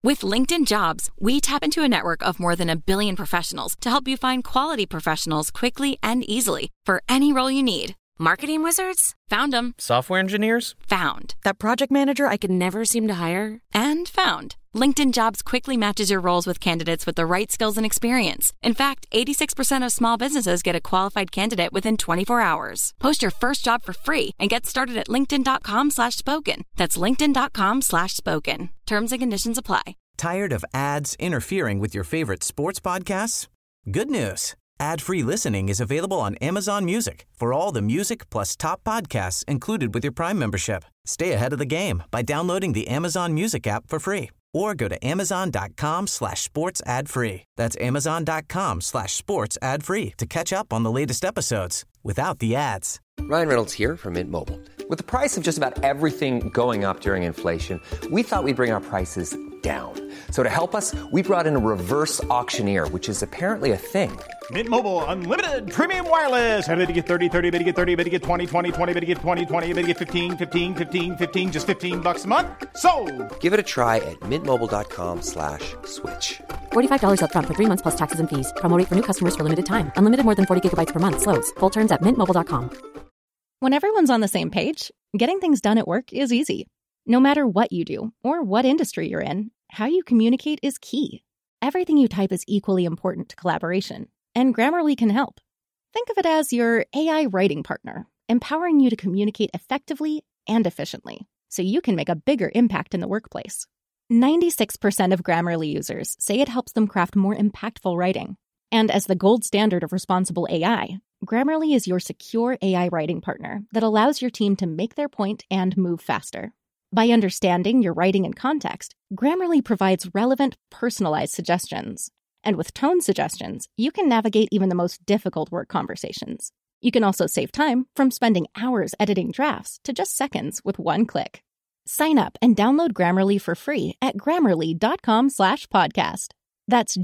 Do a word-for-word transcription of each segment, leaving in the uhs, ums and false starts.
With LinkedIn Jobs, we tap into a network of more than a billion professionals to help you find quality professionals quickly and easily for any role you need. Marketing wizards? Found them. Software engineers? Found. That project manager I could never seem to hire? And found. LinkedIn Jobs quickly matches your roles with candidates with the right skills and experience. In fact, eighty-six percent of small businesses get a qualified candidate within twenty-four hours. Post your first job for free and get started at linkedin.com slash spoken. That's linkedin.com slash spoken. Terms and conditions apply. Tired of ads interfering with your favorite sports podcasts? Good news. Ad-free listening is available on Amazon Music for all the music plus top podcasts included with your Prime membership. Stay ahead of the game by downloading the Amazon Music app for free or go to amazon.com slash sports ad free. That's amazon.com slash sports ad free to catch up on the latest episodes without the ads. Ryan Reynolds here from Mint Mobile. With the price of just about everything going up during inflation, we thought we'd bring our prices down. So to help us, we brought in a reverse auctioneer, which is apparently a thing. Mint Mobile Unlimited Premium Wireless. How to get thirty, thirty, how to get thirty, how to get twenty, twenty, twenty, how to get twenty, twenty, how to get fifteen, fifteen, fifteen, fifteen, just fifteen bucks a month? Sold! Give it a try at mintmobile.com slash switch. forty-five dollars up front for three months plus taxes and fees. Promo rate for new customers for limited time. Unlimited more than forty gigabytes per month. Slows full terms at mint mobile dot com. When everyone's on the same page, getting things done at work is easy. No matter what you do or what industry you're in, how you communicate is key. Everything you type is equally important to collaboration, and Grammarly can help. Think of it as your A I writing partner, empowering you to communicate effectively and efficiently, so you can make a bigger impact in the workplace. ninety-six percent of Grammarly users say it helps them craft more impactful writing. And as the gold standard of responsible A I, Grammarly is your secure A I writing partner that allows your team to make their point and move faster. By understanding your writing and context, Grammarly provides relevant, personalized suggestions. And with tone suggestions, you can navigate even the most difficult work conversations. You can also save time from spending hours editing drafts to just seconds with one click. Sign up and download Grammarly for free at grammarly.com slash podcast. That's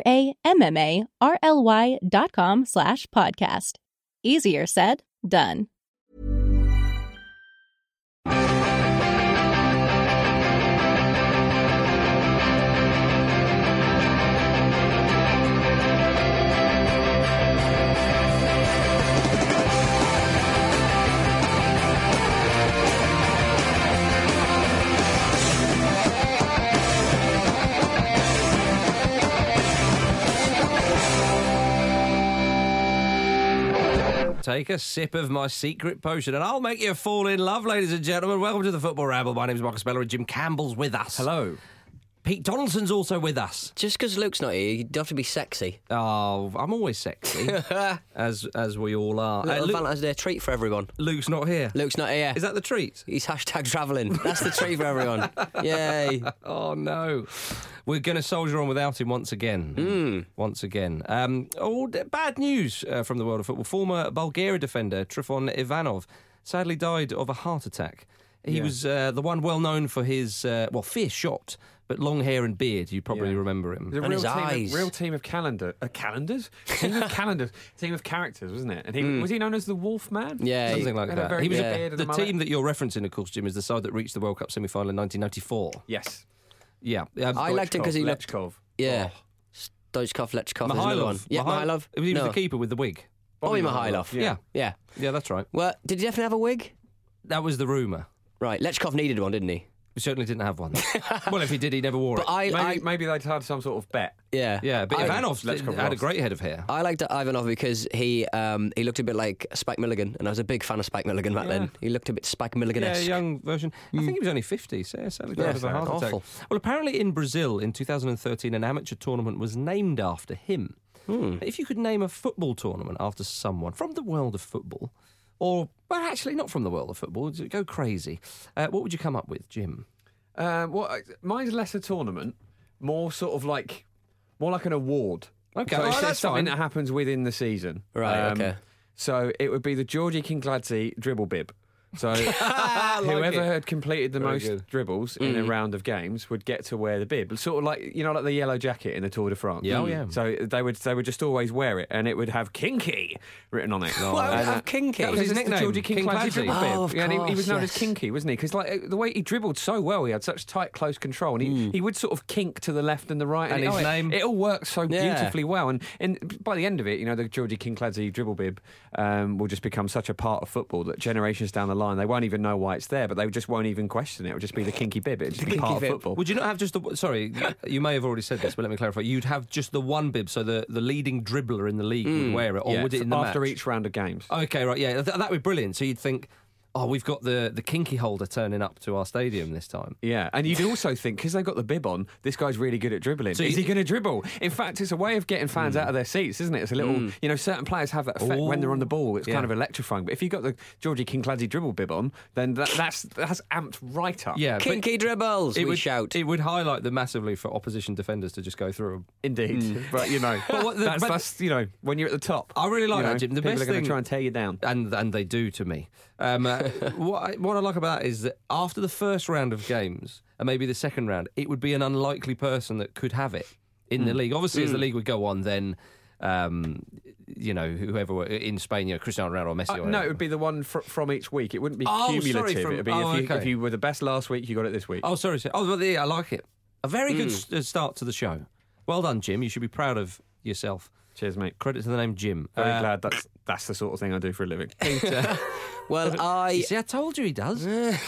G-R-A-M-M-A-R-L-Y dot com slash podcast. Easier said, done. Take a sip of my secret potion and I'll make you fall in love, ladies and gentlemen. Welcome to the Football Ramble. My name's Marcus Speller and Jim Campbell's with us. Hello. Pete Donaldson's also with us. Just because Luke's not here, you don't have to be sexy. Oh, I'm always sexy, as as we all are. Little uh, Luke, Valentine's Day treat for everyone. Luke's not here. Luke's not here. Is that the treat? He's hashtag travelling. That's the treat for everyone. Yay. Oh, no. We're going to soldier on without him once again. Mm. Once again. Um, oh, bad news uh, from the world of football. Former Bulgaria defender Trifon Ivanov sadly died of a heart attack. He yeah. was uh, the one well known for his, uh, well, fierce shot, but long hair and beard. You probably yeah. remember him. The and real his team eyes. Of, real team of calendar, uh, calendars? Team of calendars. Team of characters, wasn't it? And he Mm. was he known as the Wolf Man? Yeah. Something like Had a that. very He was big a- beard and the a mullet. team that you're referencing, of course, Jim, is the side that reached the World Cup semi-final in nineteen ninety-four. Yes. Yeah. Um, I liked him because he looked... Lechkov. Yeah. Stoichkov, Lechkov, there's another one. Mihailov. Yeah, Mihail- Mihailov. He was no. the keeper with the wig. Bobby Mihailov. Yeah. yeah. Yeah. Yeah, that's right. Well, did he definitely have a wig? That was the rumour. Right, Lechkov needed one, didn't he? He certainly didn't have one. Well, if he did, he never wore But it. I, Maybe, I, maybe they'd had some sort of bet. yeah. Yeah, but I, Ivanov Lechkov had a lost. great head of hair. I liked Ivanov because he um, he looked a bit like Spike Milligan, and I was a big fan of Spike Milligan back Yeah. then. He looked a bit Spike Yeah, Milligan-esque. a young version. I think he was only fifty, so yeah, sadly died Yeah, of a heart attack. awful. Well, apparently in Brazil in two thousand thirteen, an amateur tournament was named after him. Hmm. If you could name a football tournament after someone from the world of football, or, well, actually not from the world of football, go crazy, uh, what would you come up with, Jim? Um, well, mine's less a tournament, more sort of like, more like an award. Okay, so oh, it's, that's it's something fine. that happens within the season. Right, Um, okay. So it would be the Georgie Kinkladze dribble bib. So like whoever it. had completed the Very most good. dribbles in a round of games would get to wear the bib. Sort of like, you know, like the yellow jacket in the Tour de France. Yeah, oh, yeah. So they would they would just always wear it, and it would have Kinky written on it. Why would it And, have uh, Kinky? That was his Because it's the nickname, Georgie King King Clancy Clancy. dribble bib. Oh, of Yeah, and he, he was course, known yes. as Kinky, wasn't he? Because like the way he dribbled so well, he had such tight, close control, and he, he would sort of kink to the left and the right. And it- his oh, it- name? It, all worked so Yeah. beautifully well. And, and by the end of it, you know, the Georgie King Clancy dribble bib um, will just become such a part of football that generations down the line, they won't even know why it's there, but they just won't even question it. It would just be the kinky bib. It would just be part bib. of football. Would you not have just the... Sorry, you may have already said this, but let me clarify. You'd have just the one bib, so the, the leading dribbler in the league would wear it, or Yeah, would it in the after match? each round of games. Okay, right, yeah, th- that would be brilliant. So you'd think, oh, we've got the, the kinky holder turning up to our stadium this time. Yeah, and you'd also think, because they've got the bib on, this guy's really good at dribbling. So Is you- he going to dribble? In fact, it's a way of getting fans out of their seats, isn't it? It's a little, you know, certain players have that effect when they're on the ball. It's Yeah. kind of electrifying. But if you've got the Georgie King-Clancy dribble bib on, then that, that's that's amped right up. Yeah, but Kinky dribbles, it we would shout. It would highlight them massively for opposition defenders to just go through them. Indeed. But, you know, But what the- that's, but- that's, you know, when you're at the top. I really like you know, that, Jim. The people best are going thing- to try and tear you down. And and they do to me. Um, uh, what, I, what I like about it is that after the first round of games, and maybe the second round, it would be an unlikely person that could have it in the league. Obviously, as the league would go on, then, um, you know, whoever were in Spain, you know, Cristiano Ronaldo or Messi. Uh, or no, whatever. it would be the one fr- from each week. It wouldn't be Oh, sorry, cumulative. from- it would be oh, if, you, okay. if you were the best last week, you got it this week. Oh, sorry. sorry. Oh, well, yeah, I like it. A very good s- uh, start to the show. Well done, Jim. You should be proud of yourself. Cheers, mate. Credit to the name Jim. Very Uh, glad that's that's the sort of thing I do for a living. Peter. Well, I You see, I told you he does.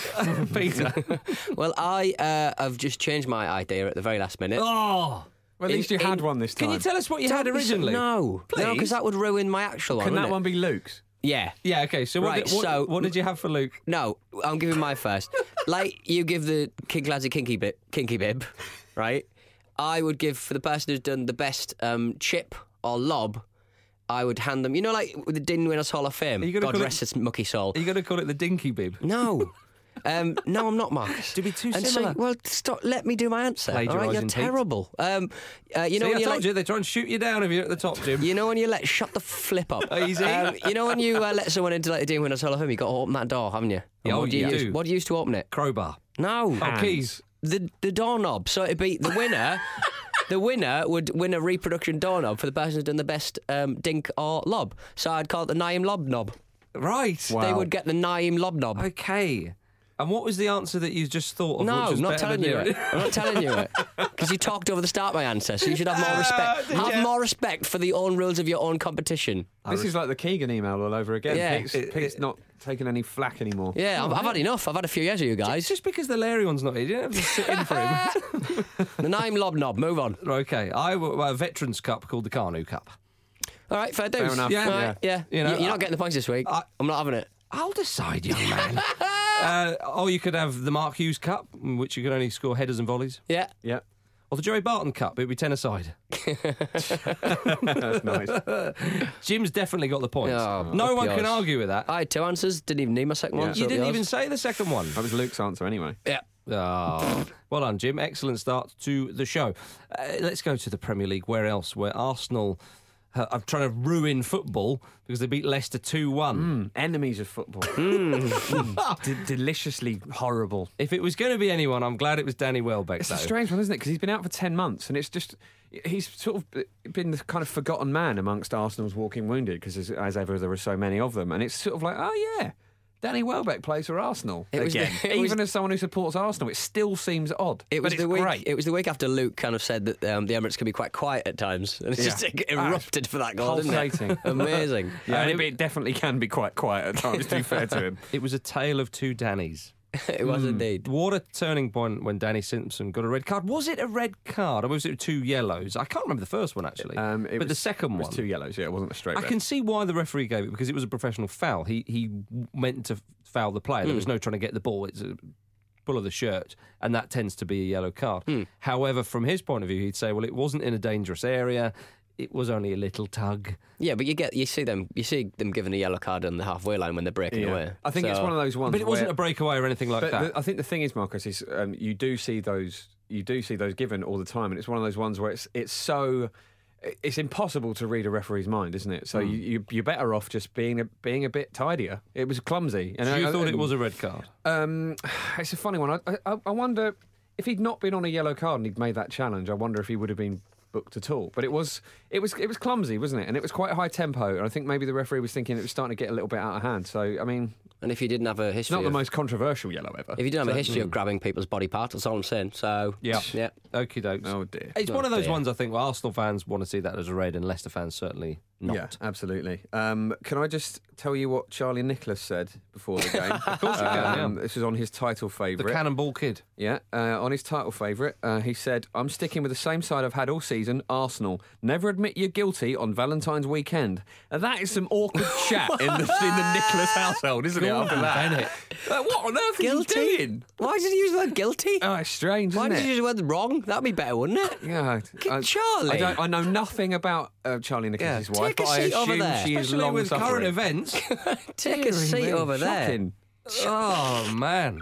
Peter. well I uh, have just changed my idea at the very last minute. Oh. Well, at least you In- had in- one this time. Can you tell us what you had Don't be so- originally? No, Please? no, because that would ruin my actual one. Can that wouldn't one it? be Luke's? Yeah. Yeah, okay. So, what, Right, did, what, so- what did you have for Luke? No, I'm giving my first. Like you give the King Clancy kinky bib, kinky bib, right? I would give for the person who's done the best um, chip or lob. I would hand them. You know, like with the Din Winners Hall of Fame. Are you gonna God call it- rest its mucky soul. Are you going to call it the dinky bib? No. Um, no, I'm not, Marcus. To be too and similar. So, well, stop. Let me do my answer. All right, you're Plagiarising, Pete. terrible. Um, uh, you know See, when I you told like, you, they try and shoot you down if you're at the top, Jim. You know when you let shut the flip up. Easy. Um, you know when you uh, let someone into like the Din Winners Hall of Fame, you got to open that door, haven't you? And Yeah, what oh, do you you use? do. What do you use to open it? Crowbar. No. Oh, keys. The the doorknob. So it'd be the winner. The winner would win a reproduction doorknob for the person who's done the best um, dink or lob. So I'd call it the Naim Lob Knob. Right. They would get the Naim Lob Knob. Okay. And what was the answer that you just thought of? No, which was I'm not better telling than you the- it. I'm not telling you it. Because you talked over the start of my answer, so you should have more respect. did Have you? more respect for the own rules of your own competition. This is like the Keegan email all over again. Yeah. Pete's, It- Pete's it- not taking any flack anymore. Yeah, I've, I've had enough. I've had a few years of you guys. Just because the Larry one's not here, you don't have to sit in for him. The Naim Lob Knob. Move on. Okay. I w- a Veterans Cup called the Carnu Cup. All right, fair dues. Fair enough. Yeah. All right, yeah. You know, You are not I- getting the points this week. I- I'm not having it. I'll decide, young man. uh, or you could have the Mark Hughes Cup, in which you could only score headers and volleys. Yeah. Yeah, Or the Joey Barton Cup, it'd be ten aside. that's nice. Jim's definitely got the points. Oh, no up one can yours. argue with that. I had two answers. Didn't even need my second one. Yeah. so You up didn't yours. even say the second one. That was Luke's answer anyway. Yeah. Oh, well done, Jim. Excellent start to the show. Uh, let's go to the Premier League. Where else? Where Arsenal uh, are trying to ruin football because they beat Leicester two one. Mm, enemies of football. Mm, de- deliciously horrible. If it was going to be anyone, I'm glad it was Danny Welbeck. It's though. a strange one, isn't it? Because he's been out for ten months, and it's just he's sort of been the kind of forgotten man amongst Arsenal's walking wounded. Because as, as ever, there are so many of them, and it's sort of like, oh yeah, Danny Welbeck plays for Arsenal It was again. the- it was- Even as someone who supports Arsenal, it still seems odd. It was but it's the week. great. It was the week after Luke kind of said that um, the Emirates can be quite quiet at times, and it's Yeah. just it erupted for that goal, didn't Pulsating. it? Amazing. Yeah, and Um, it, it definitely can be quite quiet at times. To be fair to him, It was a tale of two Dannys. It was indeed. What a turning point when Danny Simpson got a red card. Was it a red card or was it two yellows? I can't remember the first one actually. um, it but was, the second it was one, two yellows. Yeah, it wasn't a straight. I red. can see why the referee gave it because it was a professional foul. He he meant to foul the player. There was no trying to get the ball. It's a pull of the shirt, and that tends to be a yellow card. However, from his point of view, he'd say, well, it wasn't in a dangerous area. It was only a little tug. Yeah, but you get you see them you see them giving a yellow card on the halfway line when they're breaking Yeah. away. I think it's So- one of those ones. But it wasn't where- a breakaway or anything like But that. the, I think the thing is, Marcus, is um, you do see those. You do see those given all the time, and it's one of those ones where it's it's so. it's impossible to read a referee's mind, isn't it? So Mm. you, you, you're better off just being a, being a bit tidier. It was clumsy. And So I, you I, thought it was a red card? Um, it's a funny one. I, I, I wonder if he'd not been on a yellow card and he'd made that challenge. I wonder if he would have been booked at all. But it was it was it was clumsy, wasn't it? And it was quite high tempo. And I think maybe the referee was thinking it was starting to get a little bit out of hand. So I mean, and if he didn't have a history, it's not the of, most controversial yellow ever. If you didn't have a So- history of grabbing people's body parts, that's all I'm saying. So Yeah. yeah. Okie dokes. Oh dear. It's Oh, one of those dear. ones I think well, Arsenal fans want to see that as a red, and Leicester fans certainly not. Yeah, absolutely. Um, can I just tell you what Charlie Nicholas said before the game? Of course you can, yeah. This is on his title The favourite. Cannonball Kid. Yeah, uh, on his title favourite, uh, he said, "I'm sticking with the same side I've had all season, Arsenal. Never admit you're guilty on Valentine's weekend." And that is some awkward chat in the, in the Nicholas household, isn't it? After that, Bennett. Uh, what on earth Guilty? is he doing? Why did he use the word guilty? Oh, it's strange, Why isn't did it? you use the word wrong? That'd be better, wouldn't it? Yeah, I, Charlie. I, don't, I know nothing about uh, Charlie Nicholas' Yeah, wife, take a but I seat over assume there. she is Especially long with suffering. current events. Take a seat over there. Shocking. Oh man!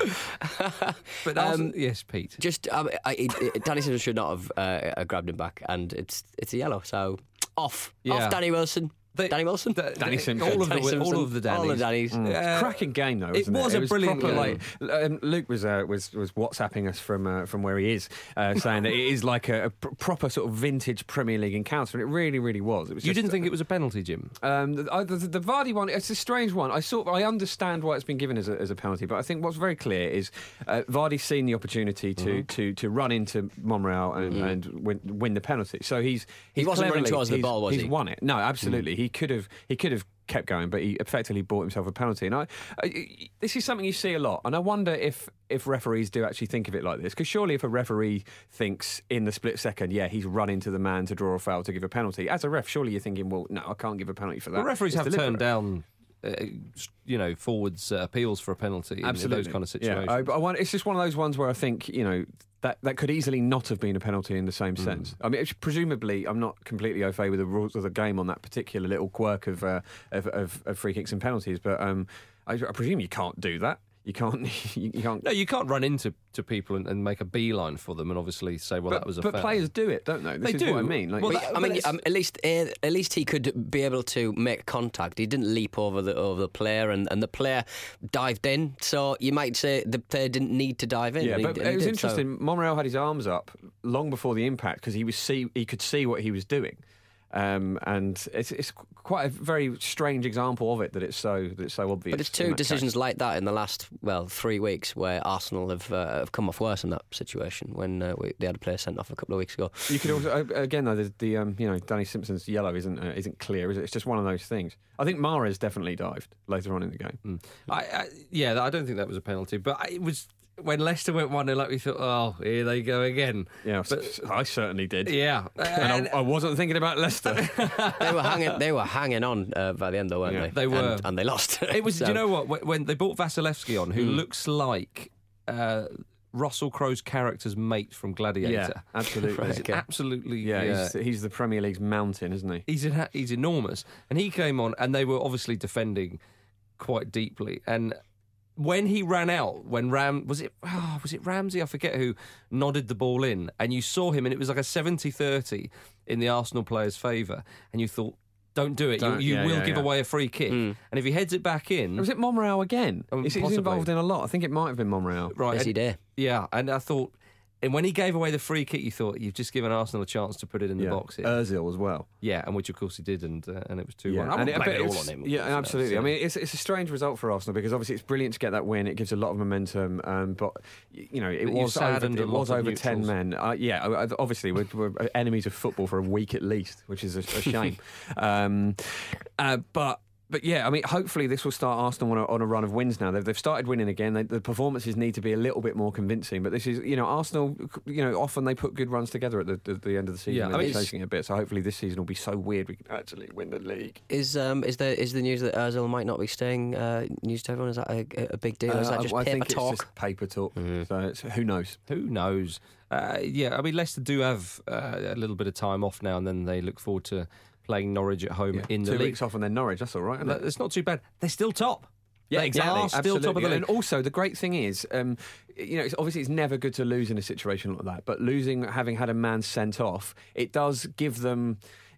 But um, yes, Pete. Just, um, I, it, it, Danny Simpson should not have uh, grabbed him back, and it's it's a yellow. So off, Yeah. off, Danny Wilson. They- Danny Wilson. The- Danny the- Simpson. All of Danny the Simpson. all of the Dannies. All the Dannies. Mm. Yeah. Cracking game though. It Wasn't was it? a was brilliant proper, game. Like, um, Luke was uh, was was WhatsApping us from uh, from where he is, uh, saying that it is like a, a pr- proper sort of vintage Premier League encounter, and it really, really was. It was. You just, didn't think it was a penalty, Jim? Um, the, uh, the, the Vardy one, it's a strange one. I sort of, I understand why it's been given as a, as a penalty, but I think what's very clear is uh, Vardy's seen the opportunity to Mm-hmm. to, to run into Monreal and, Mm. and win, win the penalty. So he's, he's He wasn't running cleverly- towards the he's- ball, was he's he? won it. No, absolutely. He could have he could have kept going, but he effectively bought himself a penalty. And I, I, this is something you see a lot, and I wonder if if referees do actually think of it like this, because surely if a referee thinks in the split second, yeah, he's run into the man to draw a foul to give a penalty, as a ref, surely you're thinking, well, no, I can't give a penalty for that. The referees It's have deliberate. turned down, uh, you know, forwards uh, appeals for a penalty in Absolutely. those kind of situations. Yeah, I, I want, it's just one of those ones where I think, you know, that, that could easily not have been a penalty in the same Mm. sense. I mean, it's, presumably, I'm not completely au fait with the rules of the game on that particular little quirk of uh, of, of, of free kicks and penalties, but um, I, I presume you can't do that. You can't. You, you can't. No, you can't run into to people and, and make a beeline for them and obviously say, well, but that was a but foul. players do it, don't they? This They is what I do. mean. Like, Well, but- that- I mean, it's- um, at least uh, at least he could be able to make contact. He didn't leap over the over the player, and, and the player dived in. So you might say the player didn't need to dive in. yeah, and he- but and he it was did, so- interesting. Monreal had his arms up long before the impact because he was see he could see what he was doing. Um, and it's, it's quite a very strange example of it that it's so that it's so obvious. But it's in two that decisions case. like that in the last, well, three weeks where Arsenal have uh, have come off worse in that situation when uh, we, they had a player sent off a couple of weeks ago. You could also uh, again though the, the um, you know Danny Simpson's yellow isn't uh, isn't clear, is it? It's just one of those things. I think Mahrez definitely dived later on in the game. Mm. I, I, yeah, I don't think that was a penalty, but I- it was when Leicester went one nil up. We thought, oh, here they go again. Yeah, But- I certainly did. Yeah, And I, I wasn't thinking about Leicester. They were hanging. They were hanging on uh, by the end, though, weren't Yeah, they? they were. and, and they lost. It was. So- Do you know what? When- When they brought Vasilevsky on, who Hmm. looks like uh, Russell Crowe's character's mate from Gladiator. yeah, absolutely. He's okay. absolutely. Yeah, Yeah, He's, he's the Premier League's mountain, isn't he? he's en- he's enormous, and he came on, and they were obviously defending quite deeply. And when he ran out, when Ram was it oh, was it Ramsey? I forget who nodded the ball in, and you saw him, and it was like a seventy thirty in the Arsenal player's favour, and you thought, don't do it. Don't- you you yeah, will yeah, give yeah. away a free kick, and if he heads it back in, Was it Monreal again? Um, he's, he's possibly. involved in a lot. I think it might have been Monreal. right? Yes, he and- did. Yeah, and I thought, and when he gave away the free kick, you thought you've just given Arsenal a chance to put it in the Yeah. box here. Ozil as well. yeah, and which of course he did, and uh, and it was two one. I and wouldn't blame but it all it's- on him. Yeah, of course, absolutely. no, I mean, it's it's a strange result for Arsenal because obviously it's brilliant to get that win. It gives a lot of momentum, um, but y- you know it But you was over, saddened it a lot was of over ten neutrals. men. Uh, yeah, uh, obviously we're, we're enemies of football for a week at least, which is a, a shame. um, uh, but. But yeah, I mean, hopefully this will start Arsenal on a, on a run of wins now. They've, they've started winning again. They, the performances need to be a little bit more convincing. But this is, you know, Arsenal, you know, often they put good runs together at the, the, the end of the season. Yeah, Yeah, I mean, they're it's- chasing it a bit. So hopefully this season will be so weird we can actually win the league. Is um is there is the news that Ozil might not be staying uh, news to everyone? Is that a, a big deal? Or is Uh, that just I paper think talk? it's just paper talk. So it's, who knows? Who knows? Uh, yeah, I mean, Leicester do have uh, a little bit of time off now, and then they look forward to playing Norwich at home Yeah. in the Two league. weeks off and then Norwich. That's all right. Isn't No, it? It's not too bad. They're still top. Yeah, They exactly. are still Absolutely. top of the league. And also, the great thing is, um, you know, it's, obviously it's never good to lose in a situation like that. But losing, having had a man sent off, it does give them.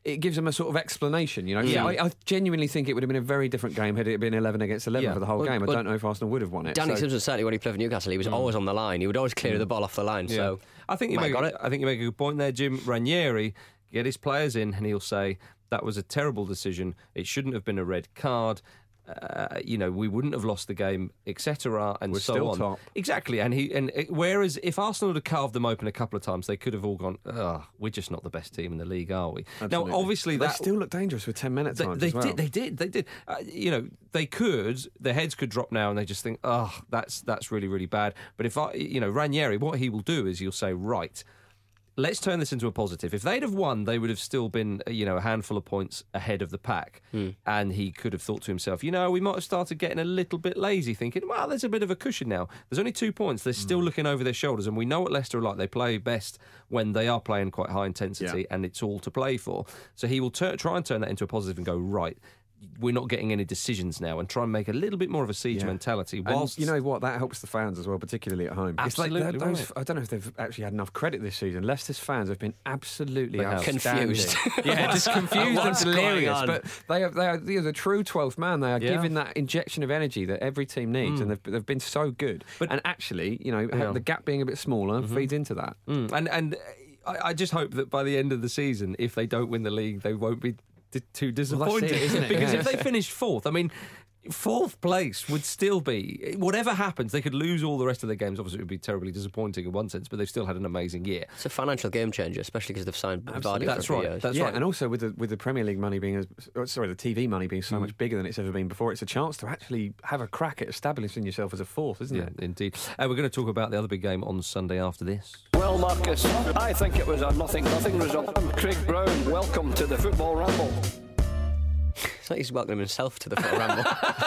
it gives them a sort of explanation. You know, Yeah. I, I genuinely think it would have been a very different game had it been eleven against eleven Yeah. for the whole Well, game. I well, don't know if Arsenal would have won it. Danny so- Simpson, certainly when he played for Newcastle, he was always on the line. He would always clear the ball off the line. So I think you might make have got it. I think you make a good point there, Jim. Ranieri get his players in, and he'll say that was a terrible decision. It shouldn't have been a red card. Uh, you know, we wouldn't have lost the game, et cetera, and We're so still on. top. Exactly, and he and it, whereas if Arsenal had carved them open a couple of times, they could have all gone. Ugh, we're just not the best team in the league, are we? Absolutely. Now, obviously, they that still look dangerous with ten minutes they, times they as well. did. They did. They did. Uh, you know, they could. Their heads could drop now, and they just think, "Oh, that's that's really, really bad." But if I, you know, Ranieri, what he will do is he'll say, "Right, let's turn this into a positive." If they'd have won, they would have still been, you know, a handful of points ahead of the pack. And he could have thought to himself, you know, we might have started getting a little bit lazy, thinking, well, there's a bit of a cushion now. There's only two points. They're still looking over their shoulders. And we know what Leicester are like. They play best when they are playing quite high intensity, Yeah. and it's all to play for. So he will tur- try and turn that into a positive and go, right, we're not getting any decisions now, and try and make a little bit more of a siege Yeah. mentality. And Whilst you know what? That helps the fans as well, particularly at home. It's like Absolutely those- right. I don't know if they've actually had enough credit this season. Leicester's fans have been absolutely They have. outstanding. Confused. Yeah, just confused and What's going delirious. on? But they are, they are, they are the true twelfth man. They are Yeah. giving that injection of energy that every team needs, and they've, they've been so good. But- and actually, you know, Yeah. the gap being a bit smaller feeds into that. Mm, and and I, I just hope that by the end of the season, if they don't win the league, they won't be d- too disappointed. it, isn't it? Because Yeah. if they finished fourth, I mean, fourth place would still be, whatever happens, they could lose all the rest of their games. Obviously, it would be terribly disappointing in one sense, but they've still had an amazing year. It's a financial game changer, especially because they've signed Vardy That's for a few right. years. That's yeah, right. and also with the with the Premier League money being, as, oh, sorry, the T V money being so much bigger than it's ever been before, it's a chance to actually have a crack at establishing yourself as a fourth, isn't Yeah, it? indeed. Uh, we're going to talk about the other big game on Sunday after this. Well, Marcus, I think it was a nothing-nothing result. I'm Craig Brown. Welcome to the Football Ramble. It's like he's welcoming himself to the Football Ramble.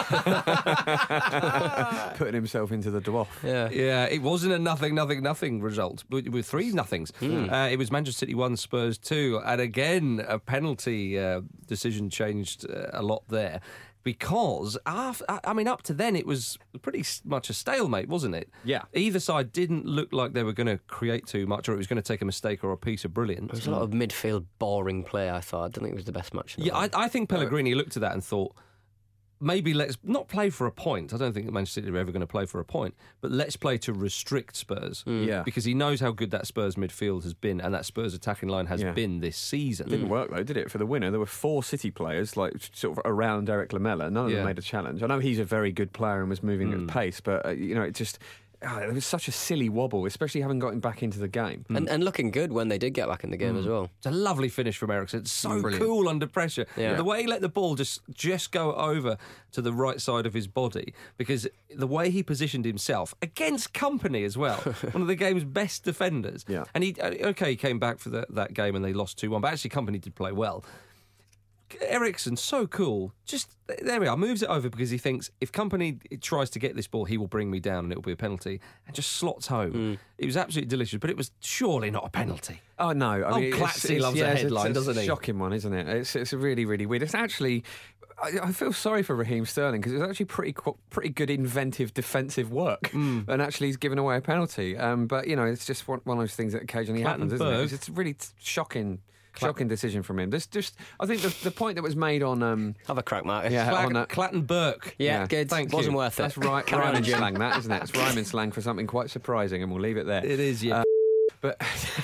Putting himself into the dwarf. Yeah. Yeah, it wasn't a nothing, nothing, nothing result, but with three nothings. Uh, it was Manchester City one, Spurs two, and again a penalty uh, decision changed uh, a lot there. Because, after, I mean, up to then it was pretty s- much a stalemate, wasn't it? Yeah. Either side didn't look like they were going to create too much, or it was going to take a mistake or a piece of There brilliance. was a lot of midfield boring play, I thought. I don't think it was the best match. in the Yeah, I, league. I think Pellegrini looked at that and thought, maybe let's not play for a point. I don't think that Manchester City are ever going to play for a point, but let's play to restrict Spurs. Yeah. Because he knows how good that Spurs midfield has been, and that Spurs attacking line has Yeah. been this season. Didn't work though, did it? For the winner, there were four City players, like sort of around Eric Lamela. None of Yeah. them made a challenge. I know he's a very good player and was moving Mm. at pace, but uh, you know, it just oh, it was such a silly wobble, especially having got him back into the game. and, and looking good when they did get back in the game as well. It's a lovely finish from Eriksen. It's so Brilliant. cool under pressure. Yeah. The way he let the ball just just go over to the right side of his body, because the way he positioned himself against company as well, one of the game's best defenders. Yeah. And he okay, he came back for the, that game and they lost two one, but actually company did play well. Ericsson, so cool. Just there we are. Moves it over because he thinks if company tries to get this ball, he will bring me down and it will be a penalty. And just slots home. It was absolutely delicious, but it was surely not a penalty. Oh no! I Oh, mean, it's- Clatzy it's- loves a yeah, it's- headline, it's doesn't he? A shocking one, isn't it? It's it's a really really weird. It's actually. I, I feel sorry for Raheem Sterling because it was actually pretty qu- pretty good inventive defensive work, Hmm. and actually he's given away a penalty. Um, but you know, it's just one, one of those things that occasionally happens, isn't it? Clattenburg. It's, it's a really t- shocking. Shocking decision from him. There's just, I think the, the point that was made on, um, Have a crack, Marcus. yeah, Clag- on that, Clattenburg. Yeah, Yeah, good. thank Wasn't you. worth it. that's right, Carry on, rhyming Jim. slang. That isn't it? It's rhyming slang for something quite surprising, and we'll leave it there. It is, yeah. But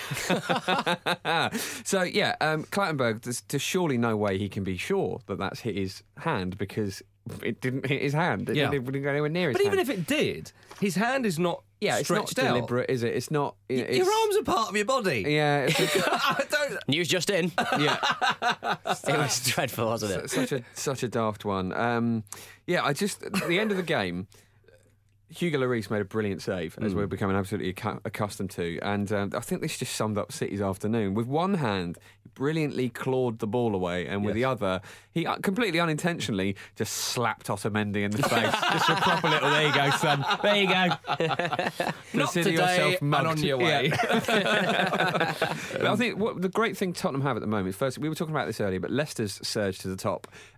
so yeah, um, Clattenburg. There's, there's surely no way he can be sure that that's hit his hand because it didn't hit his hand. It Yeah. didn't, it didn't go anywhere near his But even hand. if it did, his hand is not yeah, it's not stretched out. deliberate, is it? It's not. You know, Your it's, arms are part of your body. Yeah, it's I don't. News just in. yeah. It was dreadful, wasn't it? such a such a daft one. Um, yeah, I just at the end of the game, Hugo Lloris made a brilliant save, as we're becoming absolutely accu- accustomed to, and um, I think this just summed up City's afternoon. With one hand, he brilliantly clawed the ball away, and with Yes. the other, he uh, completely unintentionally just slapped Otamendi in the face. Just a proper little, there you go, son. There you go. Not Consider today yourself and mugged. on your way. Yeah. But I think what the great thing Tottenham have at the moment, first, we were talking about this earlier, but Leicester's surge to the top.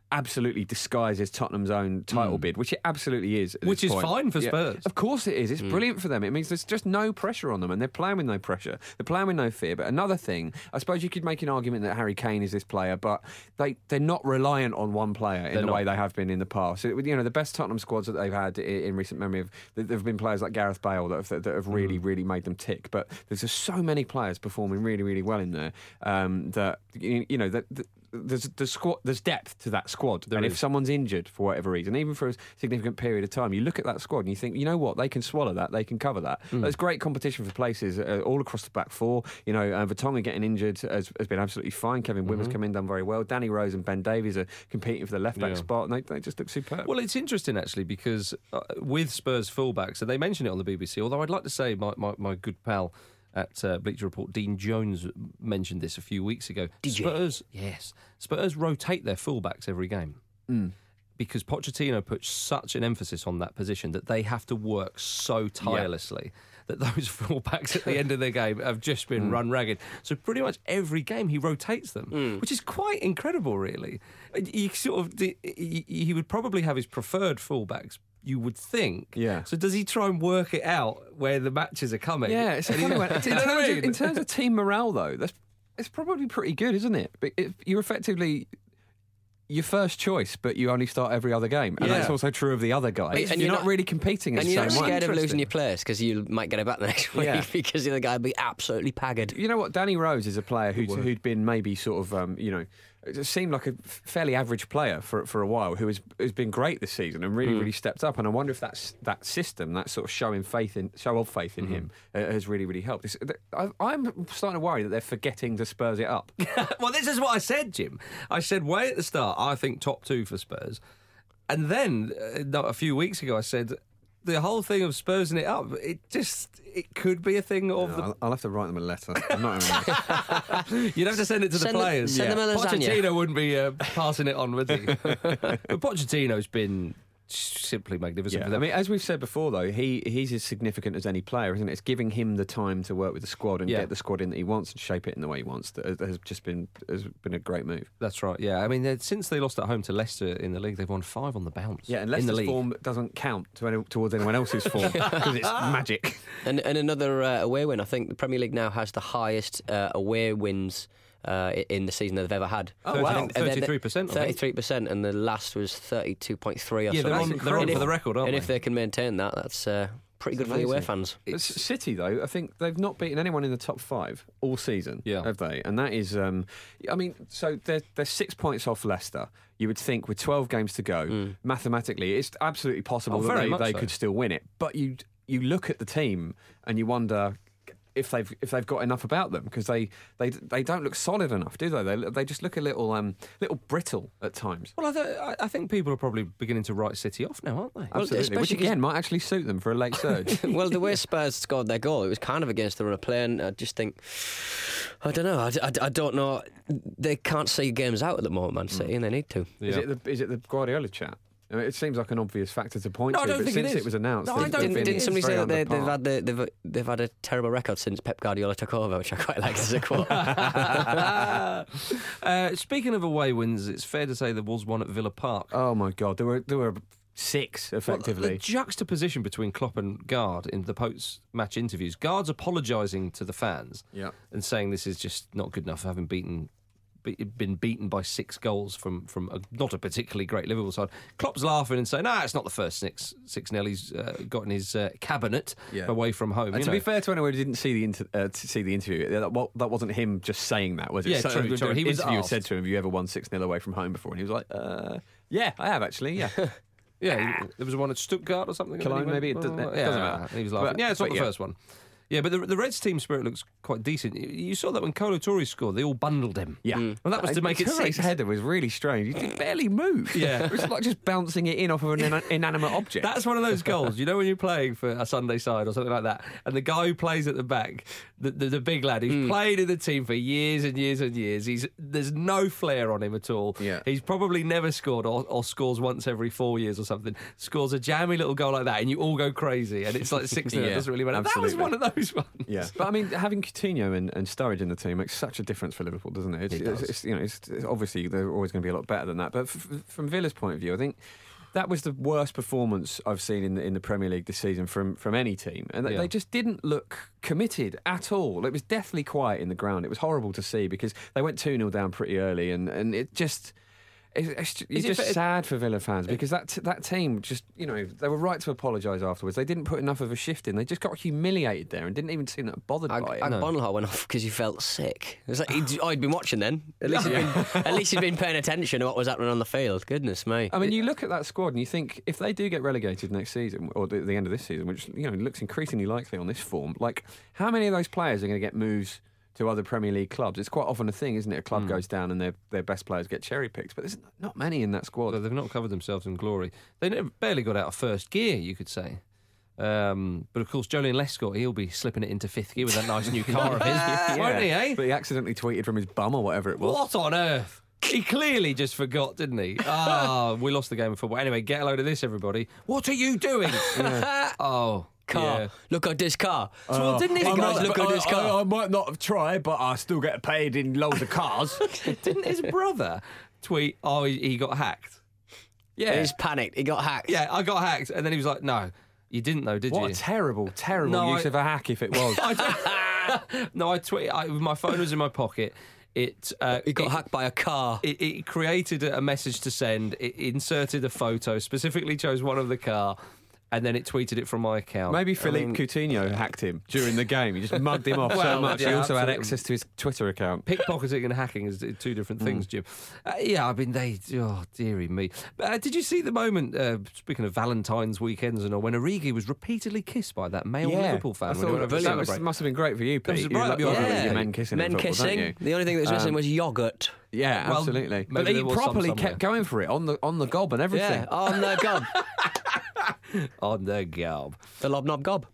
absolutely disguises Tottenham's own title Mm. bid, which it absolutely is. at Which this is point. fine for Yeah. Spurs. Of course it is. It's Mm. brilliant for them. It means there's just no pressure on them, and they're playing with no pressure. They're playing with no fear. But another thing, I suppose you could make an argument that Harry Kane is this player, but they, they're not reliant on one player in They're the not. way they have been in the past. It- you know, the best Tottenham squads that they've had i- in recent memory, of, there have been players like Gareth Bale that have, that have really, Mm. really made them tick. But there's just so many players performing really, really well in there um, that, you you know, that. that There's the squad. There's depth to that squad, There and is. if someone's injured for whatever reason, even for a significant period of time, you look at that squad and you think, you know what, they can swallow that, they can cover that. Mm. There's great competition for places uh, all across the back four. You know, uh, Vertonghen getting injured has, has been absolutely fine. Kevin Wimmer's Mhm. come in, done very well. Danny Rose and Ben Davies are competing for the left back Yeah. spot, and they, they just look superb. Well, it's interesting actually because uh, with Spurs fullbacks, and they mentioned it on the B B C, although I'd like to say my, my, my good pal at uh, Bleacher Report, Dean Jones, mentioned this a few weeks ago. Did you? Spurs, yes. Spurs rotate their fullbacks every game. Mm. Because Pochettino puts such an emphasis on that position that they have to work so tirelessly that those fullbacks at the end of their game have just been Mm. run ragged. So pretty much every game he rotates them, Mm. which is quite incredible, really. You sort of he he would probably have his preferred fullbacks, you would think. Yeah. So does he try and work it out where the matches are coming? Yeah, it's a And he- funny one. In Do you know what I terms, of, mean? in terms of team morale, though, that's it's probably pretty good, isn't it? But if you're effectively your first choice, but you only start every other game, and Yeah. that's also true of the other guys. And you're, you're not, not- really competing in And the you're same not way. scared of losing Interesting. your place because you might get it back the next week Yeah. because the other guy will be absolutely paggered. You know what? Danny Rose is a player who'd, who'd been maybe sort of, um, you know, it seemed like a fairly average player for for a while, who has has been great this season and really, Mm. really stepped up. And I wonder if that's that system, that sort of showing faith in, show of faith in Mm-hmm. him, uh, has really, really helped. It's, I, I'm starting to worry that they're forgetting to Spurs it up. Well, this is what I said, Jim. I said way at the start, I think top two for Spurs. And then, uh, not a few weeks ago, I said the whole thing of Spursing it up, it just, it could be a thing of No, the... I'll, I'll have to write them a letter. I'm not even You'd have to send it to the Send them- players. send them a lasagna. Pochettino wouldn't be uh, passing it on, would he? But Pochettino's been simply magnificent Yeah, for I them. mean, as we've said before, though, he he's as significant as any player, isn't it? It's giving him the time to work with the squad and Yeah. get the squad in that he wants and shape it in the way he wants. That has just been has been a great move. That's right, yeah. I mean, they- since they lost at home to Leicester in the league, they've won five on the bounce. Yeah, and in the Leicester's league. form doesn't count to any, towards anyone else's form because it's magic. And, and another uh, away win. I think the Premier League now has the highest uh, away wins uh, i- in the season that they've ever had. Oh, wow. I think- and they're- thirty-three percent, I think. thirty-three percent, and the last was thirty-two point three or Yeah, they're something. on, they're on And for if- the record, aren't And they? if they can maintain that, that's uh, pretty It's good for the away amazing. fans. But City, though, I think they've not beaten anyone in the top five all season, Yeah. have they? And that is, um, I mean, so they're, they're six points off Leicester. You would think with twelve games to go, mathematically, it's absolutely possible Oh, that very they, much they so. could still win it. But you you look at the team and you wonder if they've if they've got enough about them, because they, they they don't look solid enough, do they? They they just look a little um little brittle at times. Well, I, th- I- I think people are probably beginning to write City off now, aren't they? Well, Absolutely, which especially 'cause- again might actually suit them for a late surge. Well, the way Spurs scored their goal, it was kind of against the run of play, and I just think, I don't know, I, I, I don't know. They can't see games out at the moment, Man City, and they need to. Is Yeah. it the is it the Guardiola chat? I mean, it seems like an obvious factor to point No, I to, don't but think it since is. it was announced, No, I they've- don't they've think Didn't, been didn't somebody say very that they, under they've par. had the, they've they've had a terrible record since Pep Guardiola took over, which I quite like as a quote. uh, speaking of away wins, it's fair to say there was one at Villa Park. Oh my God, there were there were six Well, effectively. the juxtaposition between Klopp and Gard in the post-match interviews. Gard's apologising to the fans Yeah. and saying this is just not good enough, having beaten be- been beaten by six goals from from a, not a particularly great Liverpool side. Klopp's laughing and saying, "Nah, it's not the first six six nil he's uh, got in his uh, cabinet Yeah. away from home." And you to know. be fair to anyone who didn't see the inter- uh, to see the interview, that, wa- that wasn't him just saying that, was it? Yeah, true, the true. He was interviewer asked. said to him, "Have you ever won six nil away from home before?" And he was like, uh, "Yeah, I have actually. Yeah." Yeah, there was one at Stuttgart or something. Cologne, and then he maybe? It went, doesn't- "Oh, it yeah, doesn't matter." He was laughing. But- yeah, it's not but the yeah. first one. Yeah, but the, the Reds team spirit looks quite decent. You, you saw that when Kolo Toure scored, they all bundled him. Yeah. Well, that was to make it Touré's six. header was really strange. He barely moved. Yeah. It was like just bouncing it in off of an ina- inanimate object. That's one of those goals, you know, when you're playing for a Sunday side or something like that, and the guy who plays at the back, the, the, the big lad who's played in the team for years and years and years, he's there's no flair on him at all. Yeah. He's probably never scored or, or scores once every four years or something. Scores a jammy little goal like that, and you all go crazy, and it's like six nil. Yeah, It doesn't really matter. That was absolutely. one of those ones. Yeah, but I mean, having Coutinho and, and Sturridge in the team makes such a difference for Liverpool, doesn't it? It's, It does. It's, it's, you know, it's, it's obviously they're always going to be a lot better than that. But f- f- from Villa's point of view, I think that was the worst performance I've seen in the, in the Premier League this season from, from any team. And they, Yeah. they just didn't look committed at all. It was deathly quiet in the ground. It was horrible to see because they went two nil down pretty early and, and it just... It's, it's, it's it just fair- sad for Villa fans because that t- that team just, you know, they were right to apologise afterwards. They didn't put enough of a shift in. They just got humiliated there and didn't even seem that bothered I, by it. I, Bonelhart went off because he felt sick. It was like he'd, oh, he'd been watching then. At least, he'd been, at least he'd been paying attention to what was happening on the field. Goodness me. I mean, you look at that squad and you think if they do get relegated next season or the, the end of this season, which you know looks increasingly likely on this form, like how many of those players are going to get moves to other Premier League clubs? It's quite often a thing, isn't it? A club mm. goes down and their their best players get cherry picked, but there's not many in that squad. Well, they've not covered themselves in glory. They never, barely got out of first gear, you could say. Um, but of course, Jolien Lescott, he'll be slipping it into fifth gear with that nice new car of his, yeah. won't he? Eh? But he accidentally tweeted from his bum or whatever it was. What on earth? He clearly just forgot, didn't he? Ah, we lost the game of football. Anyway, get a load of this, everybody. What are you doing? yeah. Oh. Car. Yeah. Look at this car. So, well, didn't his guys brother look at this car? I, I might not have tried, but I still get paid in loads of cars. Didn't his brother tweet, oh, he, he got hacked? Yeah. He's panicked. He got hacked. Yeah, I got hacked. And then he was like, no, you didn't though, did what you? What a terrible, terrible no, use I, of a hack if it was. no, I tweet. I, my phone was in my pocket. It uh, He got it, hacked by a car. It, it created a message to send. It inserted a photo, specifically chose one of the car, and then it tweeted it from my account. Maybe Philippe I mean, Coutinho hacked him during the game. He just mugged him off well, so much. yeah, he also absolutely. had access to his Twitter account. Pickpocketing and hacking is two different things, mm. Jim. Uh, yeah, I mean, they... Oh, dearie me. Uh, did you see the moment, uh, speaking of Valentine's weekends and all, when Origi was repeatedly kissed by that male yeah, Liverpool fan? I thought when that, was, that was, must have been great for you, Pete. It was right up your alley. yeah. Men kissing Men in football, kissing. Don't you? The only thing that was missing Um, was yoghurt. Yeah, well, absolutely. But he was properly some kept going for it on the on the gob and everything. Yeah, on the gob. On the gob. The lob knob gob.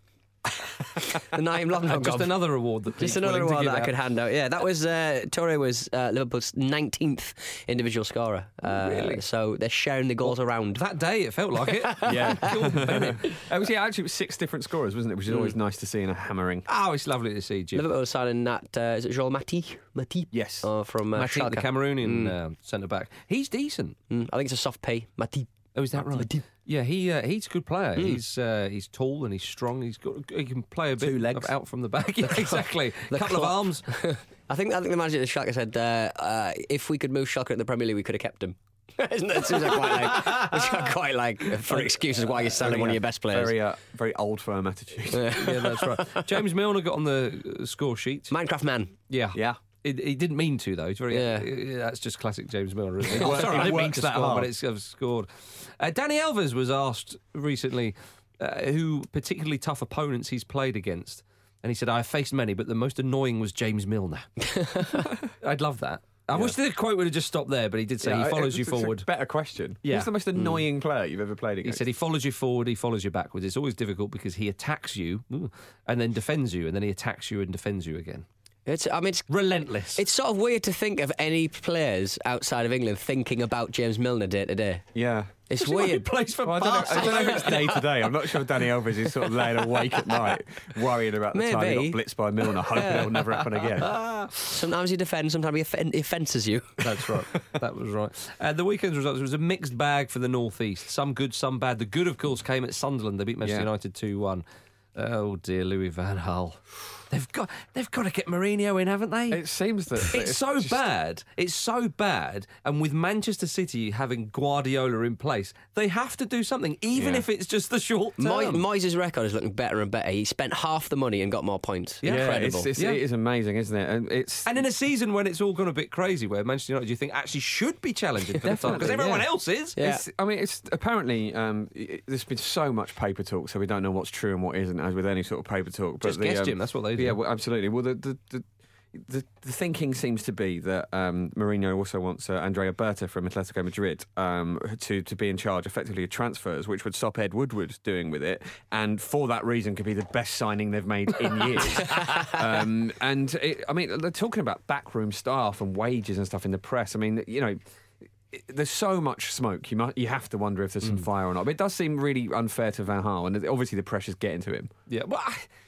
The name lob knob Just gob. another award that Just Pete's another willing to award give that I out. could hand out. Yeah, that was uh, Torre was uh, Liverpool's nineteenth individual scorer. Uh, Really? So they're sharing the goals around. That day, it felt like it. Yeah. Gordon Bennett. It was, yeah, actually, it was six different scorers, wasn't it? Which is always nice to see in a hammering. Oh, it's lovely to see, Jim. Liverpool signing that, uh, is it Joel Matip? Matip? Yes. Uh, from uh, Matip, the Schalke. Cameroonian uh, centre-back. He's decent. Mm, I think it's a soft P. Matip. Oh, is that right? Matip. Yeah, he uh, he's a good player. Mm. He's uh, he's tall and he's strong. He's got he can play a bit Two legs. of out from the back. Yeah, exactly. A The couple clock. of arms. I think I think the manager at Schalke said uh, uh, if we could move Schalke in the Premier League, we could have kept him. Isn't that seems like quite like it's quite like for excuses why you're selling one of your best players. Very, uh, very old firm attitude. Yeah, that's right. James Milner got on the uh, score sheet. Minecraft man. Yeah, Yeah. It, he didn't mean to though. He's very. Yeah. Uh, that's just classic James Milner. Isn't it? It Oh, worked- sorry, it I didn't mean worked to that score, hard. but it's uh, scored. Uh, Danny Alves was asked recently uh, who particularly tough opponents he's played against, and he said, "I have faced many, but the most annoying was James Milner." I'd love that. I wish the quote would have just stopped there, but he did say Yeah, he follows it- you it's a forward. better question. Yeah. Who's the most annoying player you've ever played He against? said he follows you forward, he follows you backwards. It's always difficult because he attacks you ooh, and then defends you, and then he attacks you and defends you again. It's I mean it's Relentless. It's sort of weird to think of any players outside of England thinking about James Milner day to day. Yeah. It's He weird. plays for Well, I, don't know, I don't know if Barcelona. it's day to day. I'm not sure Danny Alves is sort of laying awake at night worrying about the time he Maybe. got blitzed by Milner, hoping it'll never happen again. Sometimes he defends, sometimes he, offen- he fences you. That's right. That was right. Uh, the weekend's results, it was a mixed bag for the North East. Some good, some bad. The good, of course, came at Sunderland. They beat Manchester Yeah. United two one. Oh, dear, Louis van Gaal. They've got, they've got to get Mourinho in, haven't they? It seems that It's so just- bad. It's so bad. And with Manchester City having Guardiola in place, they have to do something, even Yeah. if it's just the short term. Moy- Moyes' record is looking better and better. He spent half the money and got more points. Yeah. Yeah, Incredible. it's, it's, Yeah. it is amazing, isn't it? And it's And in a season when it's all gone a bit crazy, where Manchester United, you think, actually should be challenging for the title, because Definitely, everyone yeah. else is. Yeah. It's, I mean, it's apparently um, it, there's been so much paper talk, so we don't know what's true and what isn't, as with any sort of paper talk. But Just the, guess, um, Jim, that's what they do. Yeah, well, absolutely. Well, the the, the the the thinking seems to be that um, Mourinho also wants uh, Andrea Berta from Atletico Madrid um, to to be in charge, effectively, of transfers, which would stop Ed Woodward doing with it, and for that reason, could be the best signing they've made in years. um, and it, I mean, they're talking about backroom staff and wages and stuff in the press. I mean, you know. There's so much smoke. You might, you have to wonder if there's some fire or not. But it does seem really unfair to Van Gaal, and obviously the pressure's getting to him. Yeah, well, I,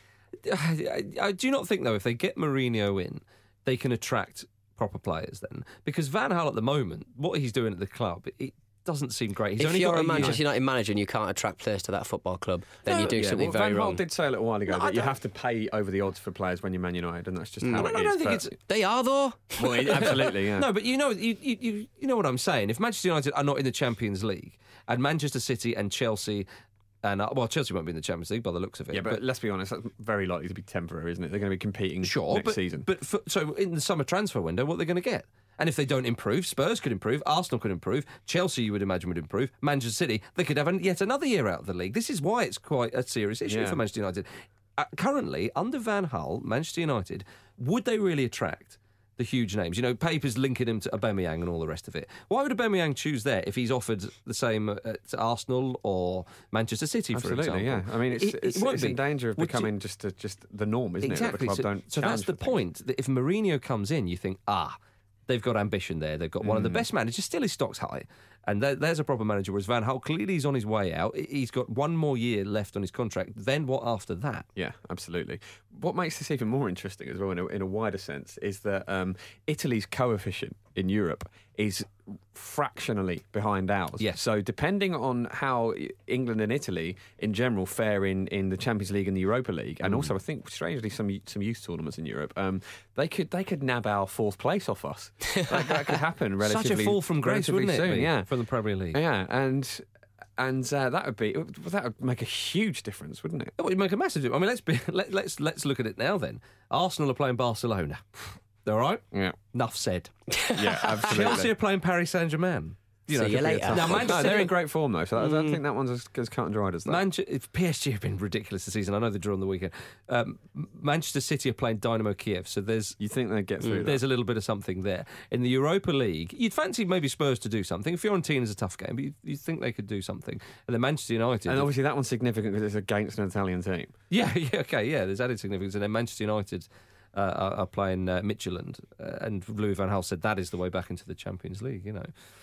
I, I do you not think, though, if they get Mourinho in, they can attract proper players then? Because Van Gaal at the moment, what he's doing at the club, it doesn't seem great. He's if only you're got a a Manchester year. United manager and you can't attract players to that football club, then No, you do Yeah, something well, very Van Gaal wrong. did say a little while ago No, I that you don't- have to pay over the odds for players when you're Man United, and that's just how No, it I is. don't think but- it's... They are, though. Well, it- absolutely, yeah. No, but you know, you, you you you know what I'm saying. If Manchester United are not in the Champions League, and Manchester City and Chelsea, and uh, well, Chelsea won't be in the Champions League by the looks of it. Yeah, but, let's be honest, that's very likely to be temporary, isn't it? They're going to be competing sure, next but, season. But for, so in the summer transfer window, what are they going to get? And if they don't improve, Spurs could improve, Arsenal could improve, Chelsea, you would imagine, would improve, Manchester City, they could have an, yet another year out of the league. This is why it's quite a serious issue Yeah. for Manchester United. Uh, currently, under Van Gaal, Manchester United, would they really attract the huge names? You know, papers linking him to Aubameyang and all the rest of it. Why would Aubameyang choose there if he's offered the same at Arsenal or Manchester City, for Absolutely, example? yeah. I mean, it's, It- it it's, won't it's be. in danger of Would you- becoming just a, just the norm, isn't Exactly. it? That the club so don't so that's challenge the for things. point. That if Mourinho comes in, you think, ah, they've got ambition there. They've got one of Mm. the best managers. Still, his stock's high. And there, there's a proper manager. Whereas Van Gaal, clearly he's on his way out. He's got one more year left on his contract. Then what after that? Yeah, absolutely. What makes this even more interesting as well, in a, in a wider sense, is that um, Italy's coefficient in Europe is fractionally behind ours. Yes. So depending on how England and Italy in general fare in, in the Champions League and the Europa League, and Mm. also I think strangely some some youth tournaments in Europe, um, they could they could nab our fourth place off us. that, that could happen relatively. Such a fall from grace, relatively wouldn't it? soon, be, Yeah, from the Premier League. yeah, and. And uh, that would be that would make a huge difference, wouldn't it? It would make a massive difference. I mean, let's be let, let's let's look at it now. Then Arsenal are playing Barcelona. They're all right. Yeah. Enough said. Yeah, absolutely. Chelsea are playing Paris Saint Germain. You know, See you could be a later. tough Now, one. No, Manchester- they're in great form though, so I don't think that one's as, as cut and dried as that. Manche- P S G have been ridiculous this season. I know they drew on the weekend. Um, Manchester City are playing Dynamo Kiev, so there's You think they'd get through there's that? a little bit of something there. In the Europa League, you'd fancy maybe Spurs to do something. Fiorentina's a tough game, but you you think they could do something. And then Manchester United, And obviously that one's significant because it's against an Italian team. yeah, yeah, okay, yeah. There's added significance. And then Manchester United uh, are, are playing uh, Midtjylland, uh, and Louis van Gaal said that is the way back into the Champions League. You know,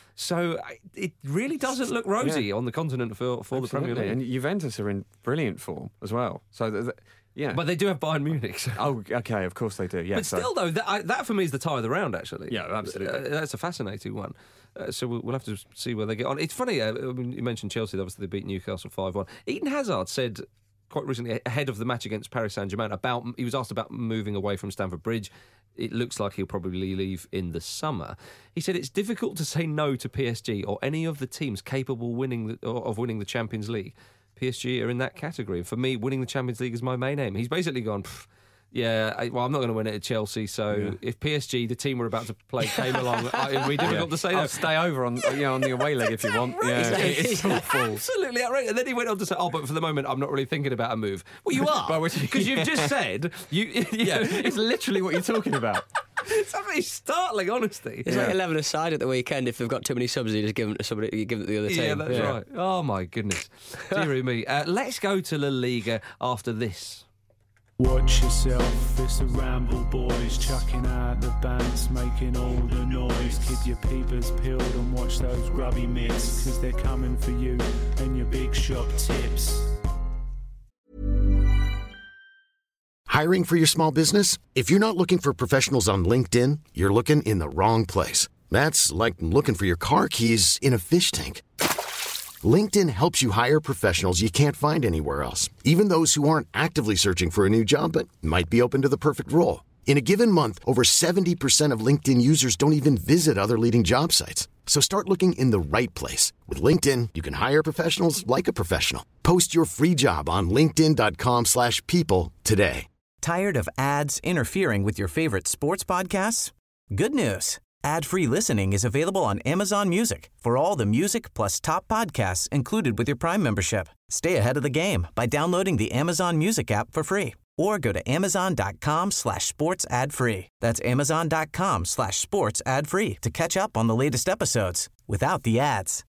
so I- it really doesn't look rosy Yeah. on the continent for for the Premier Absolutely. League. And Juventus are in brilliant form as well. So, th- th- yeah. But they do have Bayern Munich. So. oh, okay, of course they do. Yeah, But so- still, though, that, I, that for me is the tie of the round, actually. Yeah, absolutely. Uh, that's a fascinating one. Uh, so we'll, we'll have to see where they get on. It's funny, uh, I mean, you mentioned Chelsea, obviously they beat Newcastle five one. Eden Hazard said quite recently, ahead of the match against Paris Saint-Germain, about he was asked about moving away from Stamford Bridge. It looks like he'll probably leave in the summer. He said it's difficult to say no to P S G or any of the teams capable winning the, of winning the Champions League. P S G are in that category. For me, winning the Champions League is my main aim. He's basically gone, yeah, I, well, I'm not going to win it at Chelsea, so Yeah. if P S G, the team we're about to play, came along, it would be difficult to say I'll no. stay over on you know, on the away leg if you want. Yeah, Outrageous. it's awful. Absolutely outrageous. And then he went on to say, "Oh, but for the moment, I'm not really thinking about a move." Well, you are, But which- because you've just said you. Yeah, it's literally what you're talking about. It's absolutely startling honesty. It's like eleven aside at the weekend. If they've got too many subs, you just give them to somebody. You give them to the other team. Yeah, that's right. Oh my goodness, dearie me. Uh, let's go to La Liga after this. Watch yourself, it's the Ramble Boys, chucking out the bands, making all the noise. Keep your peepers peeled and watch those grubby mitts, cause they're coming for you and your big shop tips. Hiring for your small business? If you're not looking for professionals on LinkedIn, you're looking in the wrong place. That's like looking for your car keys in a fish tank. LinkedIn helps you hire professionals you can't find anywhere else, even those who aren't actively searching for a new job but might be open to the perfect role. In a given month, over seventy percent of LinkedIn users don't even visit other leading job sites. So start looking in the right place. With LinkedIn, you can hire professionals like a professional. Post your free job on linkedin.com slash people today. Tired of ads interfering with your favorite sports podcasts? Good news. Ad-free listening is available on Amazon Music for all the music plus top podcasts included with your Prime membership. Stay ahead of the game by downloading the Amazon Music app for free or go to amazon.com slash sports ad free. That's amazon.com slash sports ad free to catch up on the latest episodes without the ads.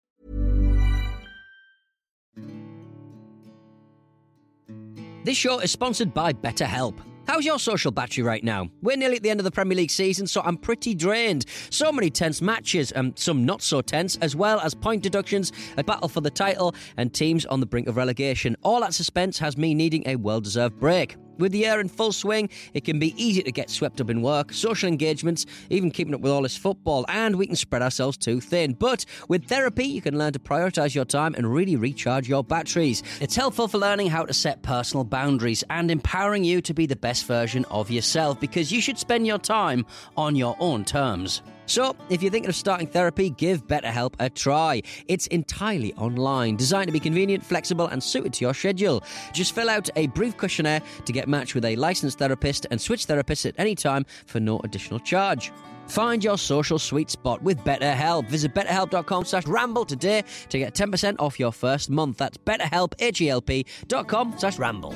This show is sponsored by BetterHelp. How's your social battery right now? We're nearly at the end of the Premier League season, so I'm pretty drained. So many tense matches, and some not so tense, as well as point deductions, a battle for the title, and teams on the brink of relegation. All that suspense has me needing a well-deserved break. With the year in full swing, it can be easy to get swept up in work, social engagements, even keeping up with all this football, and we can spread ourselves too thin. But with therapy, you can learn to prioritise your time and really recharge your batteries. It's helpful for learning how to set personal boundaries and empowering you to be the best version of yourself, because you should spend your time on your own terms. So, if you're thinking of starting therapy, give BetterHelp a try. It's entirely online, designed to be convenient, flexible, and suited to your schedule. Just fill out a brief questionnaire to get matched with a licensed therapist and switch therapists at any time for no additional charge. Find your social sweet spot with BetterHelp. Visit betterhelp.com slash ramble today to get ten percent off your first month. That's betterhelp, H-E-L-P dot com slash ramble.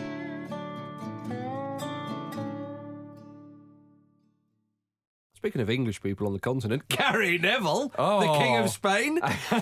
Speaking of English people on the continent, Gary Neville, oh. the King of Spain.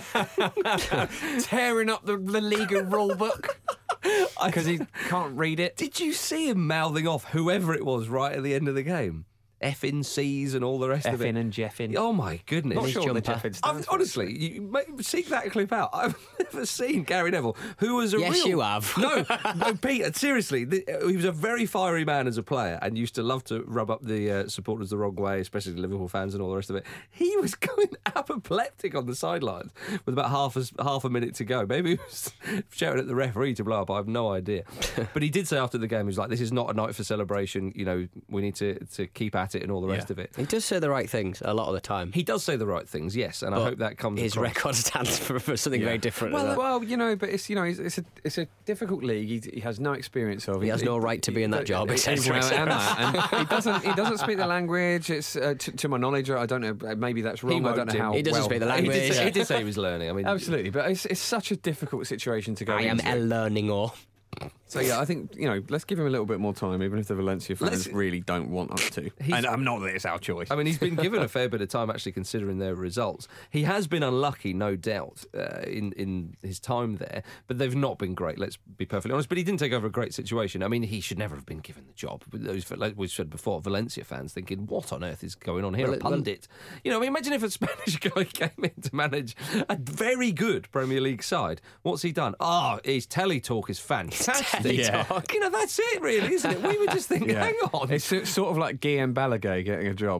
Tearing up the, the Liga rulebook because he can't read it. Did you see him mouthing off whoever it was right at the end of the game? Effin' C's and all the rest Effin' of it. and Jeffin'. Oh, my goodness. Not sure what the Jeffin' stands for. Honestly, you, seek that clip out. I've never seen Gary Neville, who was a yes, real... Yes, you have. No, no, Peter, seriously, the, he was a very fiery man as a player and used to love to rub up the uh, supporters the wrong way, especially the Liverpool fans and all the rest of it. He was going apoplectic on the sidelines with about half a, half a minute to go. Maybe he was shouting at the referee to blow up. I have no idea. But he did say after the game, he was like, this is not a night for celebration. You know, we need to, to keep at it and all the rest yeah. of it. He does say the right things a lot of the time. He does say the right things, yes, and but I hope that comes his across. record stands for, for something yeah. very different. Well, well, you know, but it's you know, it's, it's a it's a difficult league. He, he has no experience of. He, he has no right to be in that job, et cetera. And, and he doesn't he doesn't speak the language. It's uh, to, to my knowledge, I don't know. Maybe that's wrong. He I don't know do. how. He doesn't well. speak the language. He did, say, he did say he was learning. I mean, absolutely, but it's it's such a difficult situation to go. I into. am a learning or. So yeah, I think you know, let's give him a little bit more time, even if the Valencia fans let's, really don't want us to. And I'm not that it's our choice. I mean, he's been given a fair bit of time actually, considering their results. He has been unlucky, no doubt, uh, in in his time there, but they've not been great. Let's be perfectly honest. But he didn't take over a great situation. I mean, he should never have been given the job. Those, like we said before, Valencia fans thinking, "What on earth is going on here?" Well, a pundit, well, you know. I mean, imagine if a Spanish guy came in to manage a very good Premier League side. What's he done? Oh, his telly talk is fantastic. Yeah. You know, that's it, really, isn't it? We were just thinking, yeah. hang on. It's sort of like Guillaume Balaguer getting a job.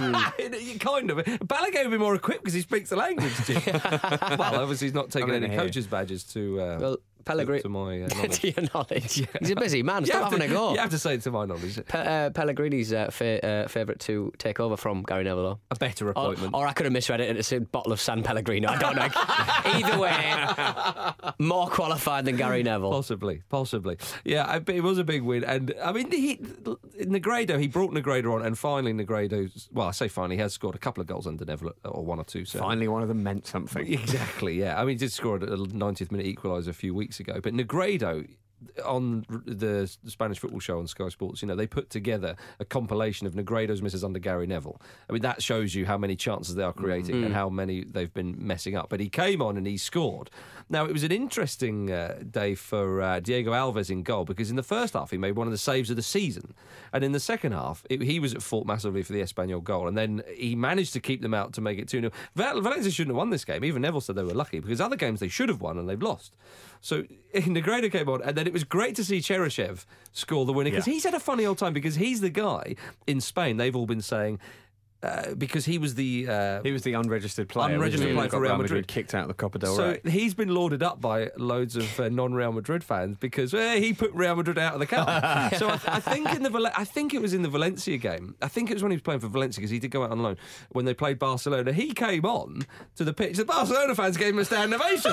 mm. Kind of. Balaguer would be more equipped because he speaks the language, Jim. Well, obviously he's not taking I mean, any coaches' badges to... Uh, well, Pellegrini, to my uh, knowledge. to your knowledge. Yeah. He's a busy man. Stop having to, a go. You have to say it to my knowledge. Pe- uh, Pellegrini's uh, fa- uh, favourite to take over from Gary Neville, though. A better appointment. Or, or I could have misread it and it's a bottle of San Pellegrino. I don't know. Either way, more qualified than Gary Neville. Possibly, possibly. Yeah, I, it was a big win. And, I mean, he, Negredo, he brought Negredo on, and finally Negredo, well, I say finally, he has scored a couple of goals under Neville, or one or two. So. Finally, one of them meant something. Exactly, yeah. I mean, he did score a ninetieth minute equaliser a few weeks ago, but Negredo, on the Spanish football show on Sky Sports, you know, they put together a compilation of Negredo's misses under Gary Neville. I mean, that shows you how many chances they are creating mm. and how many they've been messing up. But he came on and he scored. Now, it was an interesting uh, day for uh, Diego Alves in goal, because in the first half he made one of the saves of the season, and in the second half it, he was at fault massively for the Espanyol goal, and then he managed to keep them out to make it two nil. Val- Valencia shouldn't have won this game. Even Neville said they were lucky, because other games they should have won and they've lost. So Negredo came on, and then it was great to see Cheryshev score the winner, because yeah. he's had a funny old time, because he's the guy in Spain they've all been saying, Uh, because he was the uh, he was the unregistered player, unregistered player for Real Madrid. Madrid, kicked out of the Copa del so Rey. So he's been lauded up by loads of uh, non-Real Madrid fans because uh, he put Real Madrid out of the cup. So I, I think in the Val- I think it was in the Valencia game. I think it was when he was playing for Valencia, because he did go out on loan when they played Barcelona. He came on to the pitch. The Barcelona fans gave him a standing ovation.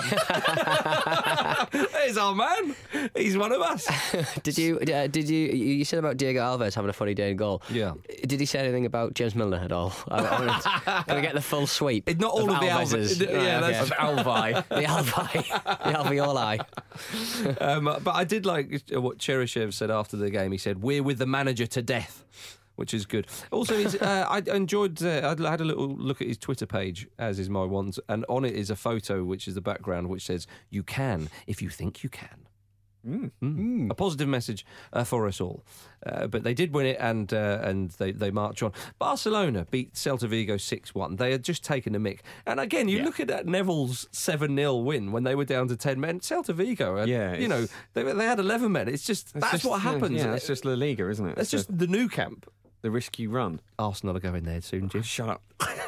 There's our man. He's one of us. Did you? Uh, did you? You said about Diego Alves having a funny day in goal. Yeah. Did he say anything about James Milner at all? I, I Can we get the full sweep? It, not all of, of the Alves. Right, yeah, okay. that's of Alvi. The Alvi. The Alveoli. Um, but I did like what Cheryshev said after the game. He said, "We're with the manager to death," which is good. Also, he's, uh, I enjoyed, uh, I had a little look at his Twitter page, as is my ones, and on it is a photo, which is the background, which says, "You can if you think you can." Mm. Mm. A positive message uh, for us all. Uh, but they did win it, and uh, and they, they march on. Barcelona beat Celta Vigo six one. They had just taken a mick. And again, you Yeah. look at that Neville's seven nil win when they were down to ten men. Celta Vigo, had, Yeah, you know, they, they had eleven men. It's just, that's just, what happens. Yeah, that's just La Liga, isn't it? That's It's just the new camp. the risk you run. Arsenal are going there soon, Jim. Shut up.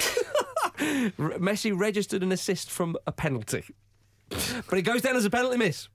Messi registered an assist from a penalty. But it goes down as a penalty miss.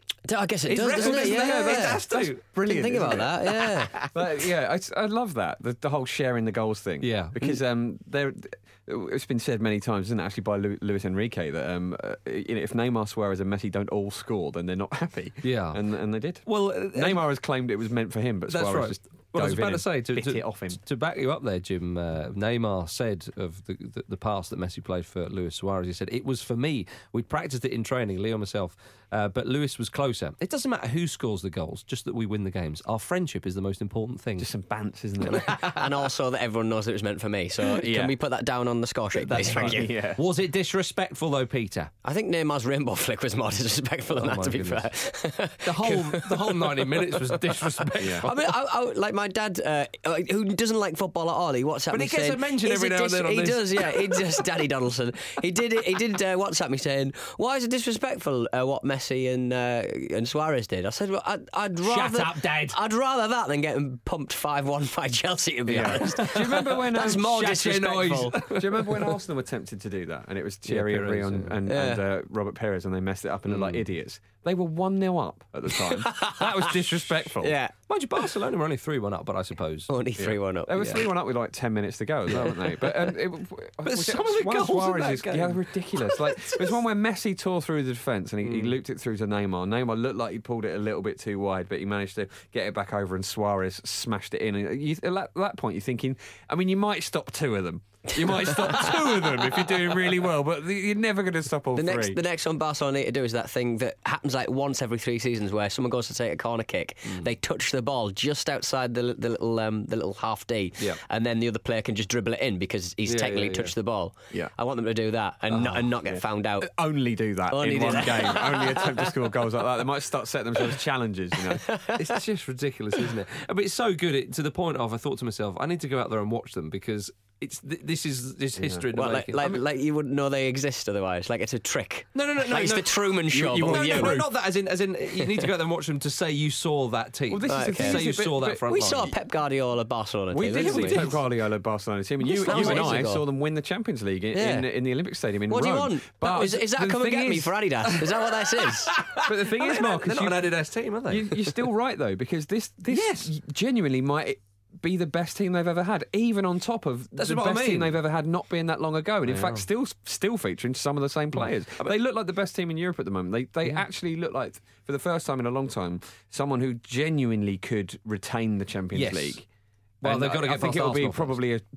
I guess it It's does, doesn't it? recognised Yeah, there. It yeah. has to. That's brilliant. Didn't think isn't about it? that, yeah. But yeah, I, I love that the, the whole sharing the goals thing. Yeah. because um, there, it's been said many times, isn't it? Actually, by Lu- Luis Enrique that um, uh, you know, if Neymar, Suarez, and Messi don't all score, then they're not happy. Yeah. and and they did. Well, uh, Neymar has claimed it was meant for him, but That's Suarez right. just Well, I was dove about in to and say, to, bit to, it off him. to back you up there, Jim, uh, Neymar said of the, the, the pass that Messi played for Luis Suarez, he said, it was for me. We practiced it in training, Leo and myself, uh, but Luis was closer. It doesn't matter who scores the goals, just that we win the games. Our friendship is the most important thing. Just some bants, isn't it? And also that everyone knows it was meant for me. So Yeah. can we put that down on the score sheet, please? That's Thank right. you. Yeah. Was it disrespectful, though, Peter? I think Neymar's rainbow flick was more disrespectful than Oh, that, my to be goodness. fair. The whole the whole ninety minutes was disrespectful. I mean, I, I, like my dad, uh, who doesn't like football at all, he WhatsApp But me he gets saying, a mention "Is every it now and then on He this." does, yeah. He just Daddy Donaldson. He did. He did uh, WhatsApp me saying, "Why is it disrespectful uh, what Messi and uh, and Suarez did?" I said, "Well, I'd, I'd rather up, Dad. I'd rather that than getting pumped five one by Chelsea. To be Yeah. honest, Do you remember when that's um, more shut your disrespectful." Do you remember when Arsenal were tempted to do that? And it was Thierry Yeah, Henry Perez, and, yeah. and, Yeah. and uh, Robert Perez, and they messed it up and looked like idiots. They were one nil up at the time. That was disrespectful. Yeah, Mind you, Barcelona were only three one up, but I suppose. only three one up. They were yeah. three one up with like ten minutes to go as well, weren't they? But, um, it, was some it, of the one goals in Suarez that is- game. Yeah, ridiculous. Like there's one where Messi tore through the defence and he, he looped it through to Neymar. Neymar looked like he pulled it a little bit too wide, but he managed to get it back over, and Suarez smashed it in. And you, at that- that point, you're thinking, I mean, you might stop two of them. You might stop two of them if you're doing really well, but you're never going to stop all The three. next, the next one Barcelona need to do is that thing that happens like once every three seasons, where someone goes to take a corner kick, they touch the ball just outside the, the little um, the little half D, Yeah. and then the other player can just dribble it in because he's Yeah, technically yeah, touched yeah. the ball. Yeah. I want them to do that and not and not get found out. Only do that Only in do one that. game. Only attempt to score goals like that. They might start setting themselves challenges, you know. It's just ridiculous, isn't it? But it's so good it, to the point of I thought to myself, I need to go out there and watch them because it's th- this is this history. in the Well, like, making. like, I mean- like you wouldn't know they exist otherwise. Like it's a trick. No, no, no, no. Like it's no. the Truman Show. you but want with no, you. no, no, not that. As in, as in, you need to go out there and watch them to say you saw that team. Well, this Right, is the okay. thing. say you but- saw that but front We line. saw Pep Guardiola Barcelona We team, did. didn't We we? did. Pep Guardiola Barcelona team, and you, That you was and ages I ago. saw them win the Champions League in, Yeah. in, in the Olympic Stadium in What do Rome. you want? But is, is that the come and thing get me is- for Adidas? Is that what this is? But the thing is, Marcus, they're you, not an Adidas team, are they? you, you're still right though, because this this Yes. genuinely might be the best team they've ever had, even on top of That's the what I best mean. team they've ever had not being that long ago, and in Yeah. fact still still featuring some of the same players. They look like the best team in Europe at the moment. They they actually look like, for the first time in a long time, someone who genuinely could retain the Champions Yes. League. Well, And they've got to I, I get think past it'll be Arsenal probably a.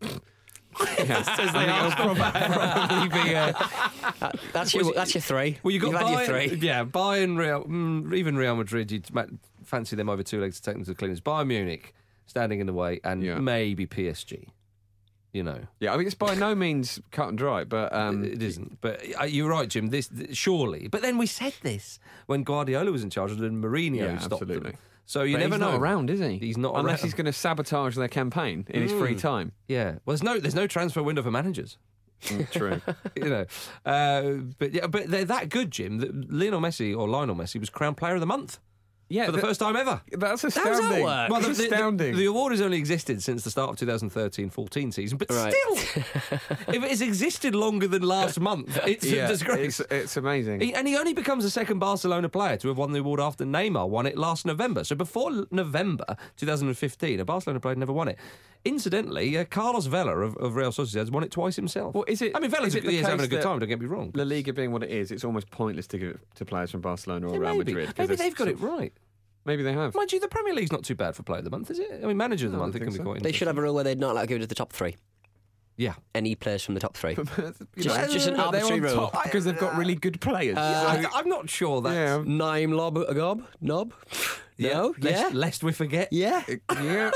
Yeah, I think it'll prob- probably be a. That- that's your that's your three. Well, you got You've had your Bayern, three. yeah, Bayern, Real, mm, even Real Madrid. You'd ma- fancy them over two legs to take them to the cleaners. Bayern Munich standing in the way, and Yeah. maybe P S G. You know, Yeah, I mean it's by no means cut and dry, but um, it isn't. But uh, you're right, Jim. This, th- surely. But then we said this when Guardiola was in charge, and Mourinho Yeah, stopped absolutely. them. So you but never he's know. not around, is he? He's not unless around. he's going to sabotage their campaign in his free Mm. time. Yeah. Well, there's no there's no transfer window for managers. Mm, true. You know, uh, but yeah, but they're that good, Jim. That Lionel Messi or Lionel Messi was crowned Player of the Month Yeah, for the that- first time ever. That's does that astounding. work? Well, That's the, the- astounding. The, award has only existed since the start of twenty thirteen fourteen season, but Right. still, if it's existed longer than last month, it's yeah, a disgrace. It's, it's amazing. He- and he only becomes the second Barcelona player to have won the award after Neymar won it last November. So before November twenty fifteen, a Barcelona player had never won it. Incidentally, uh, Carlos Vela of, of Real Sociedad has won it twice himself. Well, is it? I mean, Vela's is it the he is having a case good that time, don't get me wrong. La Liga being what it is, it's almost pointless to give it to players from Barcelona or Yeah, Real maybe Madrid. 'cause maybe it's they've got sort it of- right. Maybe they have. Mind you, the Premier League's not too bad for Player of the Month, is it? I mean, Manager of the No, I Month, it don't can be think so. quite They should have a rule where they'd not let give it to the top three. Yeah. Any players from the top three. You Just- know, just an they're arbitrary on rule. top because they've got really good players. I, I'm not sure that's... yeah, Naim Lob Agob? Nob? Yeah, No? lest, Yeah? lest we forget. Yeah? yeah.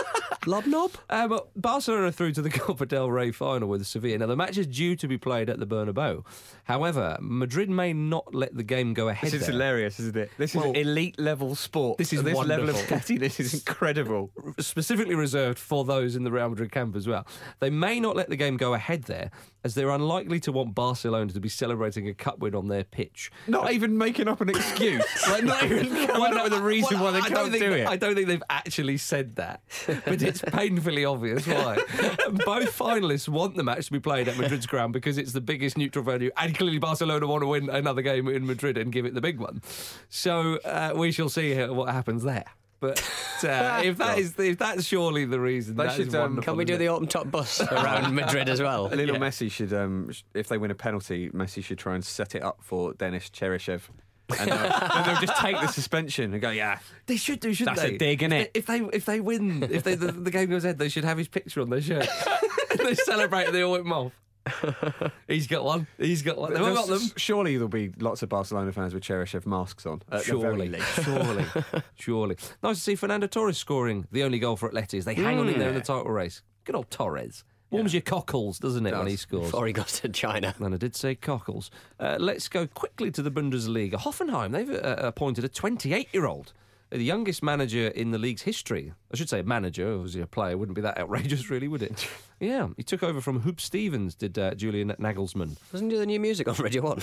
Lob knob. Um, Barcelona are through to the Copa del Rey final with Sevilla. Now, the match is due to be played at the Bernabeu. However, Madrid may not let the game go ahead. This is there. hilarious, isn't it? This is Well, elite level sport. This is this wonderful. level of pettiness is incredible. Specifically reserved for those in the Real Madrid camp as well. They may not let the game go ahead there, as they're unlikely to want Barcelona to be celebrating a cup win on their pitch. Not even making up an excuse. Like, not even coming up with a reason well, why they I can't don't think do that- it. I don't think they've actually said that, but it's painfully obvious why. Both finalists want the match to be played at Madrid's ground because it's the biggest neutral venue, and clearly Barcelona want to win another game in Madrid and give it the big one. So uh, we shall see how, what happens there. But uh, if that is if that's surely the reason, They that should, is um, wonderful, Can we do isn't the it? open top bus around Madrid as well? Little Yeah. Messi should, um, sh- if they win a penalty, Messi should try and set it up for Denis Cheryshev. And uh, then they'll just take the suspension and go, yeah. They should do, shouldn't That's they? a dig, innit? If they if they win, if they, the, the game goes ahead, they should have his picture on their shirt. They celebrate and they all whip him off. He's got one. He's got one. They've all got them. Surely there'll be lots of Barcelona fans with Cheryshev masks on. At the very Surely, least. surely, surely. Nice to see Fernando Torres scoring the only goal for Atleti as they hang on in there in the title race. Good old Torres. Warms your cockles, doesn't it, when he scores? Before he got to China. And I did say cockles. Uh, let's go quickly to the Bundesliga. Hoffenheim, they've uh, appointed a twenty-eight-year-old, the youngest manager in the league's history. I should say manager, obviously a player. Wouldn't be that outrageous, really, would it? Yeah, he took over from Hoop Stevens, did uh, Julian Nagelsmann. Doesn't do the new music on Radio one.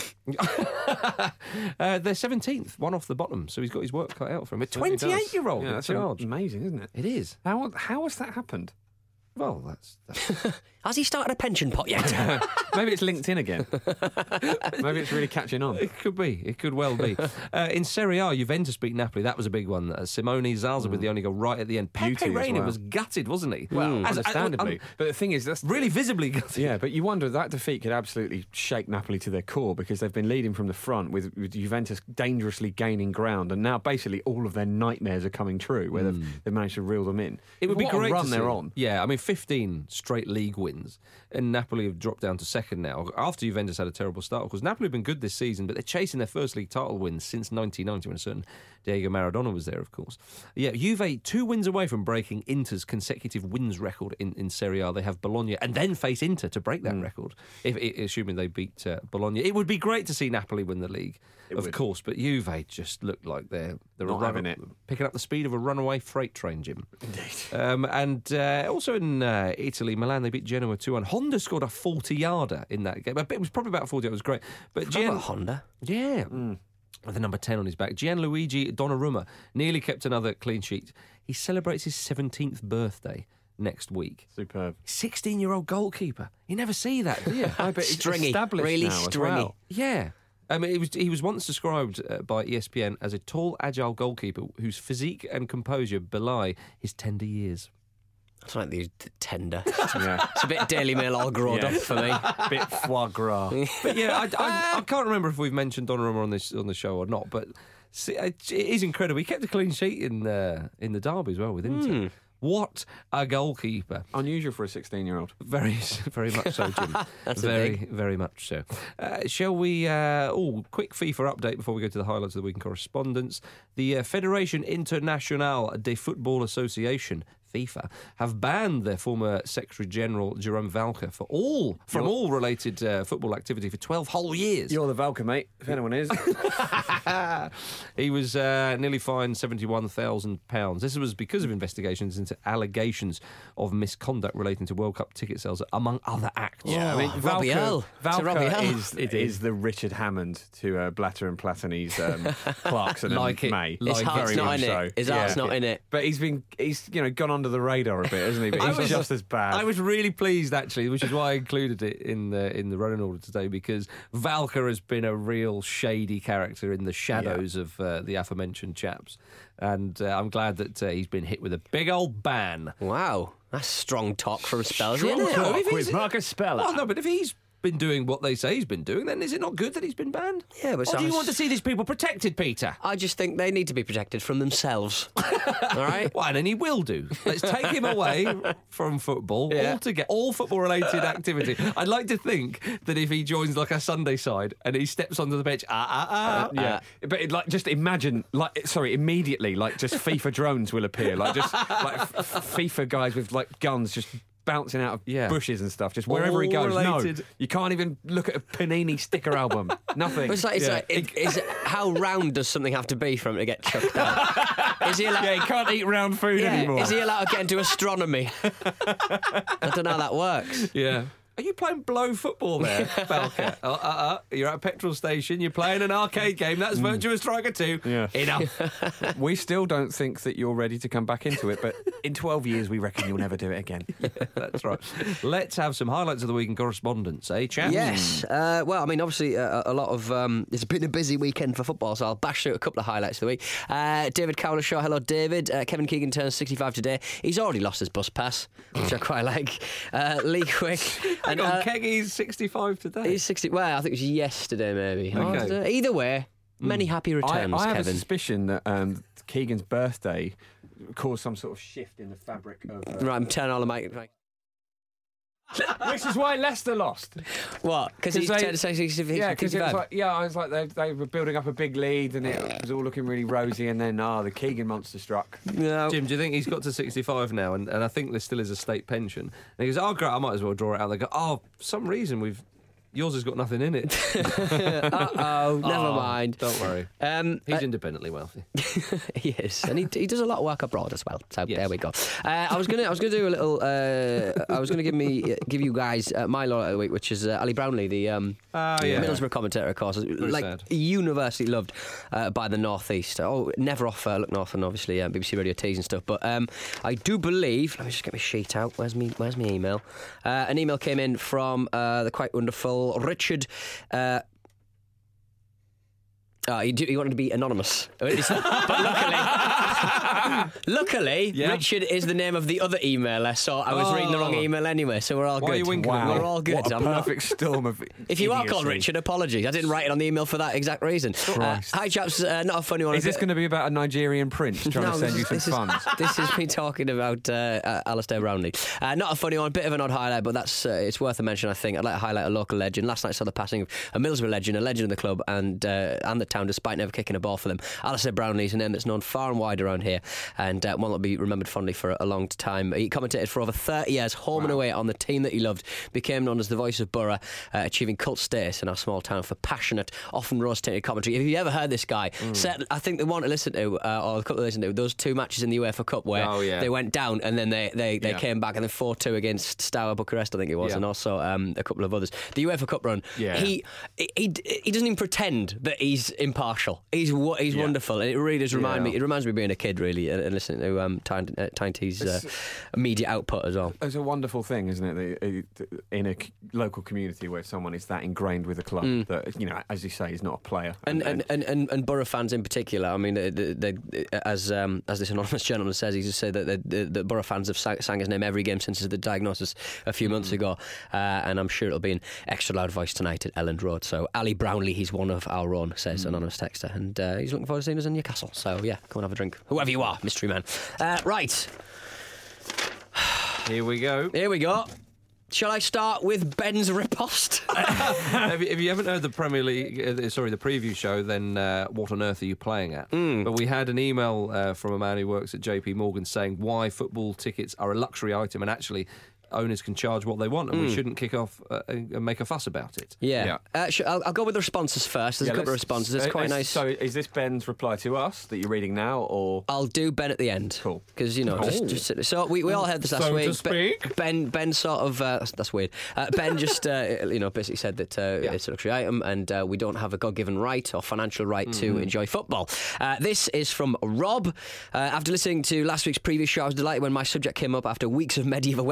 uh, they're seventeenth, one off the bottom, so he's got his work cut out for him. A Certainly does. twenty-eight-year-old Yeah, in that's charge. amazing, isn't it? It is. How, how has that happened? Well, that's... that's Has he started a pension pot yet? Maybe it's LinkedIn again. Maybe it's really catching on. It could be. It could well be. Uh, in Serie A, Juventus beat Napoli. That was a big one. Uh, Simone Zaza with the only goal right at the end. Pepe Beauty as Reina well. was gutted, wasn't he? Well, As- understandably. um, but the thing is, that's really visibly gutted. Yeah, but you wonder that defeat could absolutely shake Napoli to their core because they've been leading from the front with, with Juventus dangerously gaining ground, and now basically all of their nightmares are coming true where they've, they've managed to reel them in. It would be What a great run to they're see. on. Yeah, I mean, fifteen straight league wins, and Napoli have dropped down to second now after Juventus had a terrible start. Of course, Napoli have been good this season, but they're chasing their first league title win since nineteen ninety when a certain Diego Maradona was there, of course. Yeah, Juve two wins away from breaking Inter's consecutive wins record in, in Serie A. They have Bologna and then face Inter to break that record, if, if assuming they beat uh, Bologna. It would be great to see Napoli win the league, It of would. course, but Juve just look like they're, they're Not a run- having it. picking up the speed of a runaway freight train, Jim. Indeed. Um, and uh, also in uh, Italy, Milan, they beat Genoa two one. Honda scored a forty-yarder in that game. It was probably about forty. It was great. But Forgot about Honda. Yeah. With the number ten on his back. Gianluigi Donnarumma nearly kept another clean sheet. He celebrates his seventeenth birthday next week. Superb. sixteen-year-old goalkeeper. You never see that, do you? I bet it's Stringy. established Really now as stringy. well. Yeah. I mean, it was, he was once described uh, by E S P N as a tall, agile goalkeeper whose physique and composure belie his tender years. It's like these t- tender. Yeah. It's a bit Daily Mail all grown Yeah. up for me. Bit foie gras. But yeah, I, I, I can't remember if we've mentioned Donnarumma on this on the show or not. But see, it is incredible. He kept a clean sheet in uh, in the derby as well with Inter. What a goalkeeper! Unusual for a sixteen-year-old. Very, very much so, Jim. That's a very, big. very much so. Uh, shall we? Uh, oh, quick FIFA update before we go to the highlights of the week in correspondence. The uh, Fédération Internationale de Football Association, FIFA, have banned their former Secretary General Jerome Valcke for all from You're- all related uh, football activity for twelve whole years. You're the Valka, mate, if anyone is. He was uh, nearly fined seventy-one thousand pounds. This was because of investigations into allegations of misconduct relating to World Cup ticket sales, among other acts. Yeah, I mean, Oh, Robbie Earl. It's a Robbie Valka Earl. is, is the Richard Hammond to uh, Blatter and Platini's um, Clarkson Like it. and May. His Like heart's Very not much in so. it. His heart's not in it. But he's been, he's you know, gone under the radar a bit, hasn't he? But I he's was- just as bad. I was really pleased, actually, which is why I included it in the in the running order today, because Valcke has been a real shady character in the shadows of uh, the aforementioned chaps, and uh, I'm glad that uh, he's been hit with a big old ban. Wow. That's strong talk from Spells, Strong isn't it? talk if he's- with Marcus Speller. Well, no, but if he's been doing what they say he's been doing, then is it not good that he's been banned? Yeah, but or do you so- want to see these people protected, Peter? I just think they need to be protected from themselves. All right? Well, and he will do. Let's take him away from football Yeah. altogether, all football-related activity. I'd like to think that if he joins like a Sunday side and he steps onto the bench, ah ah ah, Yeah, but it, like, just imagine, like, sorry, immediately, like, just FIFA drones will appear, like, just like f- f- FIFA guys with like guns just bouncing out of Yeah. bushes and stuff, just wherever he All goes. related. No, you can't even look at a Panini sticker album. Nothing. It's like, it's Yeah. like it, is it, how round does something have to be for him to get chucked out? Is he allowed? Yeah, he can't eat round food Yeah, anymore. is he allowed to get into astronomy? I don't know how that works. Yeah. Are you playing blow football there, Falca? uh, uh, uh, you're at a petrol station, you're playing an arcade game, that's Virtua Striker two. Yeah. Enough. We still don't think that you're ready to come back into it, but in twelve years, we reckon you'll never do it again. That's right. Let's have some highlights of the week in correspondence, eh, chaps? Yes. Uh, well, I mean, obviously, uh, a lot of. Um, it's been a busy weekend for football, so I'll bash through a couple of highlights of the week. Uh, David Cowlishaw, hello, David. Uh, Kevin Keegan turns sixty-five today. He's already lost his bus pass, which I quite like. Uh, Lee Quick. Hang and, on, uh, Keggy's sixty-five today. He's sixty. Well, I think it was yesterday, maybe. Okay. Oh, was it? Either way, many happy I, returns, I have Kevin. a suspicion that um, Keegan's birthday caused some sort of shift in the fabric of. Uh, Right, I'm turning on the mic. Right. Which is why Leicester lost. What? Because he's they- turned sixty-five. Yeah, because it was like, yeah, I was like, they, they were building up a big lead and it was all looking really rosy, and then, ah, the Keegan monster struck. No. Jim, do you think he's got to sixty-five now? And, and I think there still is a state pension. And he goes, oh, great, I might as well draw it out. They go, oh, for some reason, we've yours has got nothing in it. Uh-oh, never Oh, mind. Don't worry. Um, He's uh, independently wealthy. he is, and he, he does a lot of work abroad as well. So Yes. there we go. Uh, I was gonna I was gonna do a little. Uh, I was gonna give me give you guys uh, my lot of the week, which is uh, Ali Brownlee, the um, Ah, yeah. Middlesbrough commentator, of course, like sad. universally loved uh, by the North East. Oh, never off uh, Look North and obviously uh, B B C Radio Tees and stuff. But um, I do believe. Let me just get my sheet out. Where's me? Where's my email? Uh, an email came in from uh, the quite wonderful Richard. Uh, Uh, he, do, he wanted to be anonymous. But luckily, luckily Yeah. Richard is the name of the other emailer, so I was Oh. reading the wrong email anyway, so we're all Why are good. you winking at me? We're all good. What a I'm not- perfect storm of if you are called idiocy. Richard, apologies. I didn't write it on the email for that exact reason. Uh, Christ. hi, chaps. Uh, not a funny one. Is this going to be about a Nigerian prince trying No, to send this you is- some this is, funds? This is me talking about uh, uh, Alistair Brownlee. Uh, not a funny one, bit of an odd highlight, but that's uh, it's worth a mention, I think. I'd like to highlight a local legend. Last night I saw the passing of a Middlesbrough legend, a legend of the club and uh, and the town, despite never kicking a ball for them. Alistair Brownlee is a name that's known far and wide around here, and uh, one that will be remembered fondly for a, a long time. He commentated for over thirty years, home and away on the team that he loved, became known as the voice of Borough, uh, achieving cult status in our small town for passionate, often rose-tinted commentary. If you've ever heard this guy, Mm. certainly, I think the one to listen to, uh, or the couple to listen to, those two matches in the UEFA Cup where Oh, yeah. they went down and then they, they, they Yeah. came back, and then four two against Steaua Bucharest, I think it was, Yeah. and also um, a couple of others. The UEFA Cup run, Yeah. he, he he doesn't even pretend that he's impartial. He's wo- he's Yeah. wonderful, and it really does remind Yeah. me. It reminds me of being a kid, really, and, and listening to um, Tyne- uh, Tyne's uh, media output as well. It's a wonderful thing, isn't it? that, uh, In a c- local community where someone is that ingrained with a club that, you know, as you say, is not a player. And and, and, and and Borough fans in particular. I mean, they, they, as um, as this anonymous gentleman says, he just said that the, the, the Borough fans have sang, sang his name every game since the diagnosis a few months ago, uh, and I'm sure it'll be an extra loud voice tonight at Elland Road. So Ali Brownlee, he's one of our own, says anonymous texter, and uh, he's looking forward to seeing us in Newcastle. So yeah, come and have a drink, whoever you are, mystery man. Uh, right, Here we go. here we go. Shall I start with Ben's riposte? if, you, if you haven't heard the Premier League, uh, sorry, the preview show, then uh, what on earth are you playing at? Mm. But we had an email uh, from a man who works at J P Morgan saying why football tickets are a luxury item and actually owners can charge what they want, and Mm. we shouldn't kick off uh, and make a fuss about it. Yeah. Yeah. Uh, sh- I'll, I'll go with the responses first. There's Yeah, a couple of let's- responses. It's uh, quite uh, nice. So, is this Ben's reply to us that you're reading now, or I'll do Ben at the end. Cool. Because, you know, just, Oh. just so we, we all heard this last So to week. speak. Ben, Ben sort of, uh, that's, that's weird. Uh, Ben just, uh, you know, basically said that uh, Yeah. it's a luxury item and uh, we don't have a God-given right or financial right to enjoy football. Uh, this is from Rob. Uh, after listening to last week's previous show, I was delighted when my subject came up after weeks of medieval weaponry talk.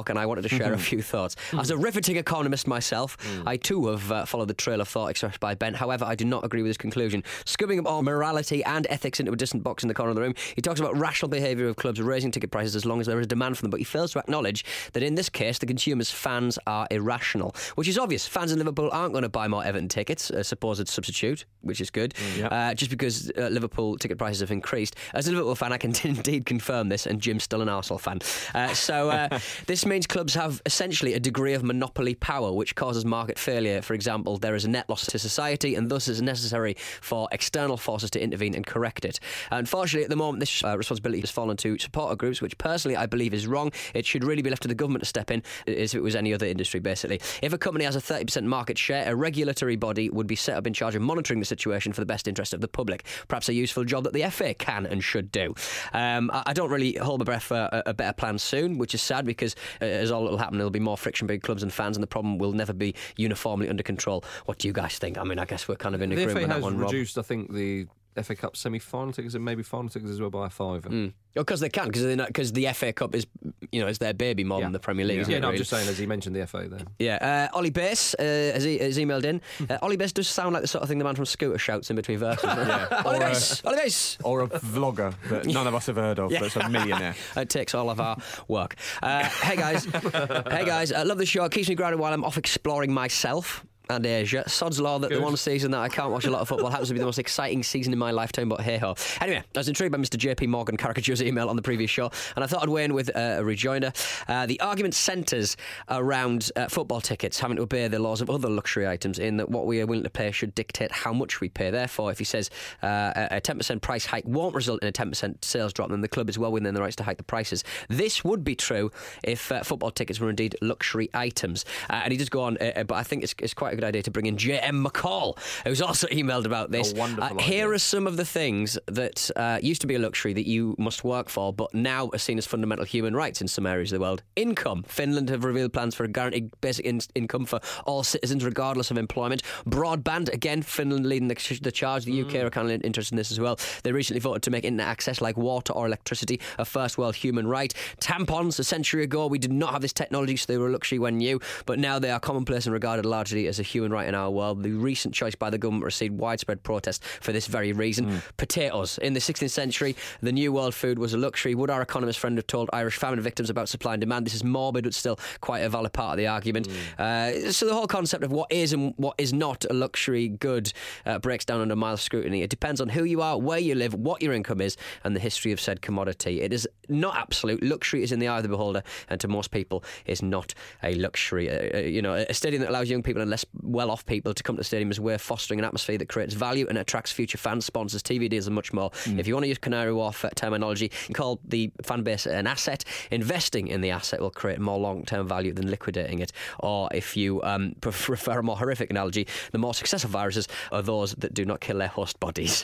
Mark, and I wanted to share a few thoughts. As a riveting economist myself, mm. I too have uh, followed the trail of thought expressed by Ben. However, I do not agree with his conclusion. Scubbing up all morality and ethics into a distant box in the corner of the room, he talks about rational behaviour of clubs raising ticket prices as long as there is demand for them, but he fails to acknowledge that in this case, the consumers, fans, are irrational, which is obvious. Fans in Liverpool aren't going to buy more Everton tickets, a supposed substitute, which is good, mm, yep. uh, just because uh, Liverpool ticket prices have increased. As a Liverpool fan, I can indeed confirm this, and Jim's still an Arsenal fan. Uh, so uh, this means clubs have essentially a degree of monopoly power, which causes market failure. For example, there is a net loss to society, and thus is necessary for external forces to intervene and correct it. Unfortunately, at the moment, this uh, responsibility has fallen to supporter groups, which personally I believe is wrong. It should really be left to the government to step in, as if it was any other industry, basically. If a company has a thirty percent market share, a regulatory body would be set up in charge of monitoring the situation for the best interest of the public. Perhaps a useful job that the F A can and should do. Um, I, I don't really hold my breath for a, a better plan soon, which is sad because, uh, as all that will happen, there'll be more friction between clubs and fans, and the problem will never be uniformly under control. What do you guys think? I mean, I guess we're kind of in agreement with that one, Rob. The F A has reduced, I think, the F A Cup semi-final tickets and maybe final tickets as well by a fiver. Mm. Oh, because they can, because because the F A Cup is, you know, is their baby more yeah. than the Premier League. Yeah, isn't yeah it, no, really? I'm just saying, as he mentioned the F A there. Yeah, uh, Ollie Bass uh, has, e- has emailed in. Uh, Ollie Bass does sound like the sort of thing the man from Scooter shouts in between verses. yeah. Ollie Bass, Ollie Bass, or a vlogger that none of us have heard of, yeah. that's a millionaire. It takes all of our work. Uh, hey guys, hey guys, I love the show. It keeps me grounded while I'm off exploring myself and Asia. Sod's law that Good. the one season that I can't watch a lot of football happens to be the most exciting season in my lifetime, but hey ho. Anyway, I was intrigued by Mister J P Morgan Caricature's email on the previous show, and I thought I'd weigh in with uh, a rejoinder. Uh, the argument centres around uh, football tickets having to obey the laws of other luxury items, in that what we are willing to pay should dictate how much we pay. Therefore, if he says uh, a ten percent price hike won't result in a ten percent sales drop, then the club is well within their rights to hike the prices. This would be true if uh, football tickets were indeed luxury items. Uh, and he does go on, uh, but I think it's, it's quite a good idea to bring in J M McCall, who's also emailed about this. A wonderful uh, here are some of the things that uh, used to be a luxury that you must work for, but now are seen as fundamental human rights in some areas of the world. Income. Finland have revealed plans for a guaranteed basic in- income for all citizens, regardless of employment. Broadband. Again, Finland leading the, the charge. The mm. U K are kind of interested in this as well. They recently voted to make internet access like water or electricity a first world human right. Tampons. A century ago, we did not have this technology, so they were a luxury when new, but now they are commonplace and regarded largely as a human right in our world. The recent choice by the government received widespread protest for this very reason. Mm. Potatoes. In the sixteenth century, the New World food was a luxury. Would our economist friend have told Irish famine victims about supply and demand? This is morbid, but still quite a valid part of the argument. Mm. Uh, so the whole concept of what is and what is not a luxury good uh, breaks down under mild scrutiny. It depends on who you are, where you live, what your income is, and the history of said commodity. It is not absolute. Luxury is in the eye of the beholder, and to most people is not a luxury. Uh, you know, a stadium that allows young people and less well-off people to come to the stadium is a way of fostering an atmosphere that creates value and attracts future fans, sponsors, T V deals and much more. Mm. If you want to use Canary Wharf terminology, call the fan base an asset. Investing in the asset will create more long-term value than liquidating it. Or if you um, prefer a more horrific analogy, the more successful viruses are those that do not kill their host bodies.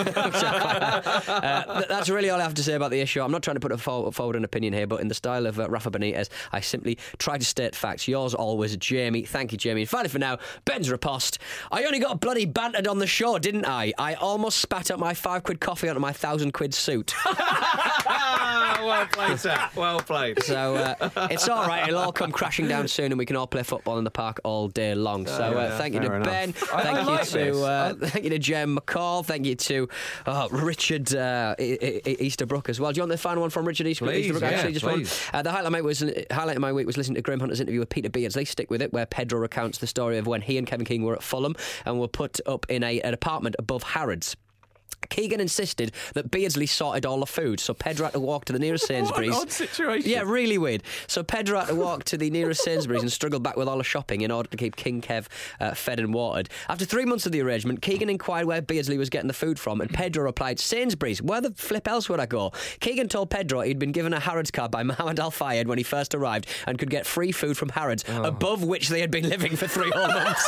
uh, that's really all I have to say about the issue. I'm not trying to put a forward an opinion here, but in the style of uh, Rafa Benitez, I simply try to state facts. Yours always, Jamie. Thank you, Jamie. And finally for now, Ben's riposte. I only got bloody bantered on the show, didn't I? I almost spat up my five quid coffee onto my thousand quid suit. Well played, sir. Well played. So uh, it's all right. It'll all come crashing down soon, and we can all play football in the park all day long. So uh, yeah, thank you to enough. Ben. I, thank I you like to uh, thank you to Jem McCall. Thank you to uh, Richard uh, e- e- Easterbrook as well. Do you want the final one from Richard Easterbrook? Please, Easterbrook yeah, actually, just please. One. Uh, the highlight of my week was highlight of my week was listening to Graham Hunter's interview with Peter Beardsley. Stick with it, where Pedro recounts the story of when he and Kevin King were at Fulham and were put up in a, an apartment above Harrods. Keegan insisted that Beardsley sorted all the food, so Pedro had to walk to the nearest Sainsbury's. What an odd situation. Yeah, really weird. So Pedro had to walk to the nearest Sainsbury's and struggle back with all the shopping in order to keep King Kev uh, fed and watered. After three months of the arrangement, Keegan inquired where Beardsley was getting the food from, and Pedro replied, Sainsbury's. Where the flip else would I go? Keegan told Pedro he'd been given a Harrods card by Mohammed Al Fayed when he first arrived and could get free food from Harrods, oh. above which they had been living for three whole months.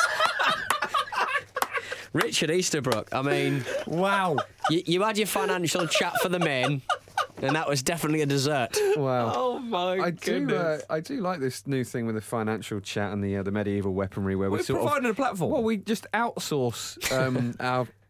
Richard Easterbrook, I mean... Wow. You, you had your financial chat for the main, and that was definitely a dessert. Wow. Oh, my I goodness. do, uh, I do like this new thing with the financial chat and the uh, the medieval weaponry where We're we sort providing of... a platform. Well, we just outsource um, our...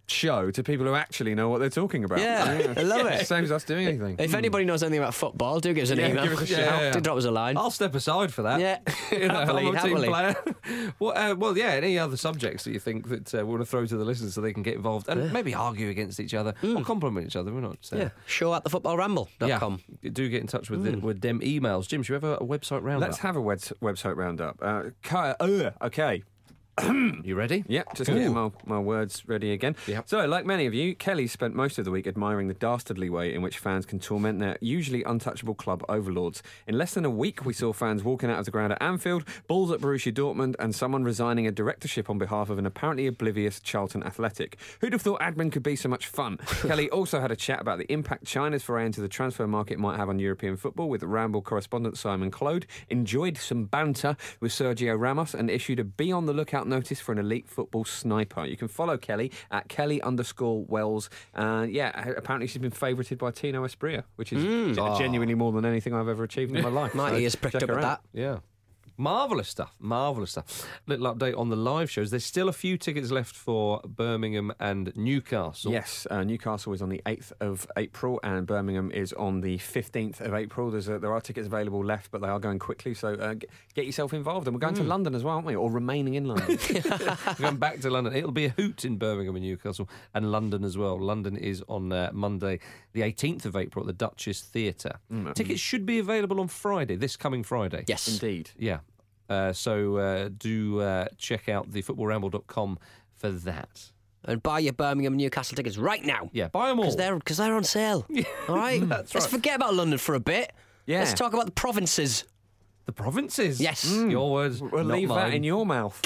show to people who actually know what they're talking about. Yeah, I love it. Saves us doing anything. If anybody knows anything about football, do give us an Yeah, email. give us a shout. Yeah, yeah. Do drop us a line. I'll step aside for that. Yeah, You know, happily, I'm a team happily. player. well, uh, well, yeah. Any other subjects that you think that uh, we want to throw to the listeners so they can get involved and maybe argue against each other or compliment each other? We're not. Uh, Yeah, show at the football ramble dot com. Yeah, do get in touch with the, with them emails. Jim, should we have a, a website roundup? Let's have a web- website roundup. Uh, ca- uh, okay. You ready? Yeah, just getting my, my words ready again. Yep. So, like many of you, Kelly spent most of the week admiring the dastardly way in which fans can torment their usually untouchable club overlords. In less than a week, we saw fans walking out of the ground at Anfield, balls at Borussia Dortmund, and someone resigning a directorship on behalf of an apparently oblivious Charlton Athletic. Who'd have thought admin could be so much fun? Kelly also had a chat about the impact China's foray into the transfer market might have on European football with Ramble correspondent Simon Clode, enjoyed some banter with Sergio Ramos, and issued a be on the lookout notice for an elite football sniper. You can follow Kelly at Kelly underscore Wells. Uh, yeah, apparently she's been favoured by Tino Asprilla, which is Mm. g- genuinely more than anything I've ever achieved in my life. My So ears pricked check up her at out. that. Yeah. Marvellous stuff. Marvellous stuff. Little update on the live shows. There's still a few tickets left for Birmingham and Newcastle. Yes, uh, Newcastle is on the eighth of April and Birmingham is on the fifteenth of April. There's a, there are tickets available left, but they are going quickly, so uh, g- get yourself involved. And we're going to London as well, aren't we? Or remaining in London. We're going back to London. It'll be a hoot in Birmingham and Newcastle and London as well. London is on uh, Monday, the eighteenth of April at the Duchess Theatre. Tickets should be available on Friday, this coming Friday. Yes. Indeed. Yeah. Uh, so uh, do uh, check out the football ramble dot com for that. And buy your Birmingham and Newcastle tickets right now. Yeah, buy them all. Because they're, cause they're on sale. All right? That's Let's right. forget about London for a bit. Yeah. Let's talk about the provinces. The provinces? Yes. Your words, We'll not leave mine. that in your mouth.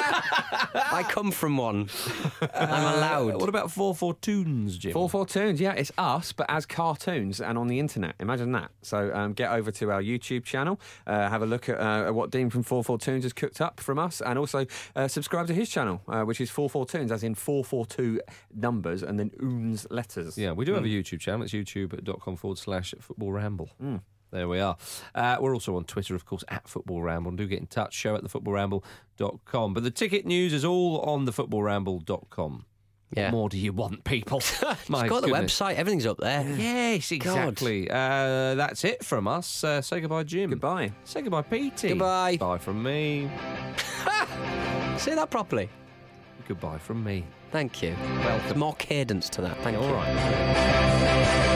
I come from one. I'm allowed. Uh, what about four four Tunes, Jim? four four Tunes, yeah, it's us, but as cartoons and on the internet. Imagine that. So um, get over to our YouTube channel, uh, have a look at uh, what Dean from four four Tunes has cooked up from us, and also uh, subscribe to his channel, uh, which is four four Tunes, as in four four two numbers and then oons letters. Yeah, we do have a YouTube channel. It's youtube.com forward slash football ramble. There we are. Uh, we're also on Twitter, of course, at Football Ramble. And do get in touch, show at the football ramble dot com. But the ticket news is all on the football ramble dot com. Yeah. What more do you want, people? My Go to the goodness. website. Everything's up there. Yes, exactly. Uh, that's it from us. Uh, say goodbye, Jim. Goodbye. Say goodbye, Petey. Goodbye. Bye from me. Say that properly. Goodbye from me. Thank you. Well, there's more cadence to that. Thank All you. right.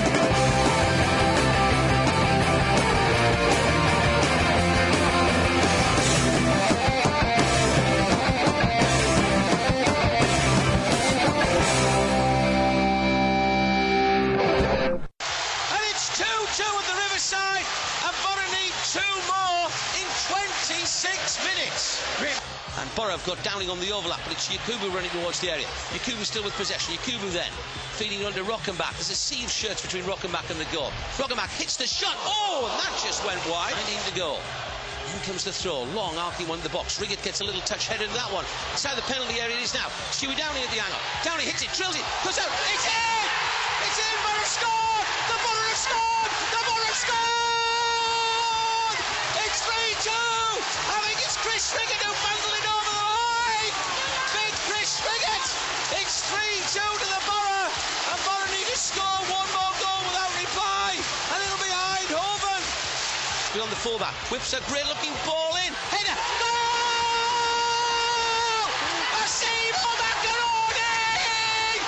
And it's two two at the Riverside, and Borough need two more in twenty-six minutes. And Borough have got Downing on the overlap, but it's Yakubu running towards the area. Yakubu still with possession. Yakubu then feeding under Rockenbach. There's a sea of shirts between Rockenbach and the goal. Rockenbach hits the shot. Oh, and that just went wide. nineteen to go. In comes the throw. Long arcing one in the box. Riggett gets a little touch headed to that one. Inside the penalty area it is now. Stewie Downing at the angle. Downing hits it, drills it, goes out. It's in! It's in! Borough scored! The Borough have scored! The Borough have scored! It's three two! I think it's Chris Riggett who bundled it over the line! Big Chris Riggett! It's three two to the Borough! And Borough need to score one more goal without reply! And it'll be Eindhoven! Beyond the fullback, whips a great looking ball in. Header, goal! Massimo Macaroni!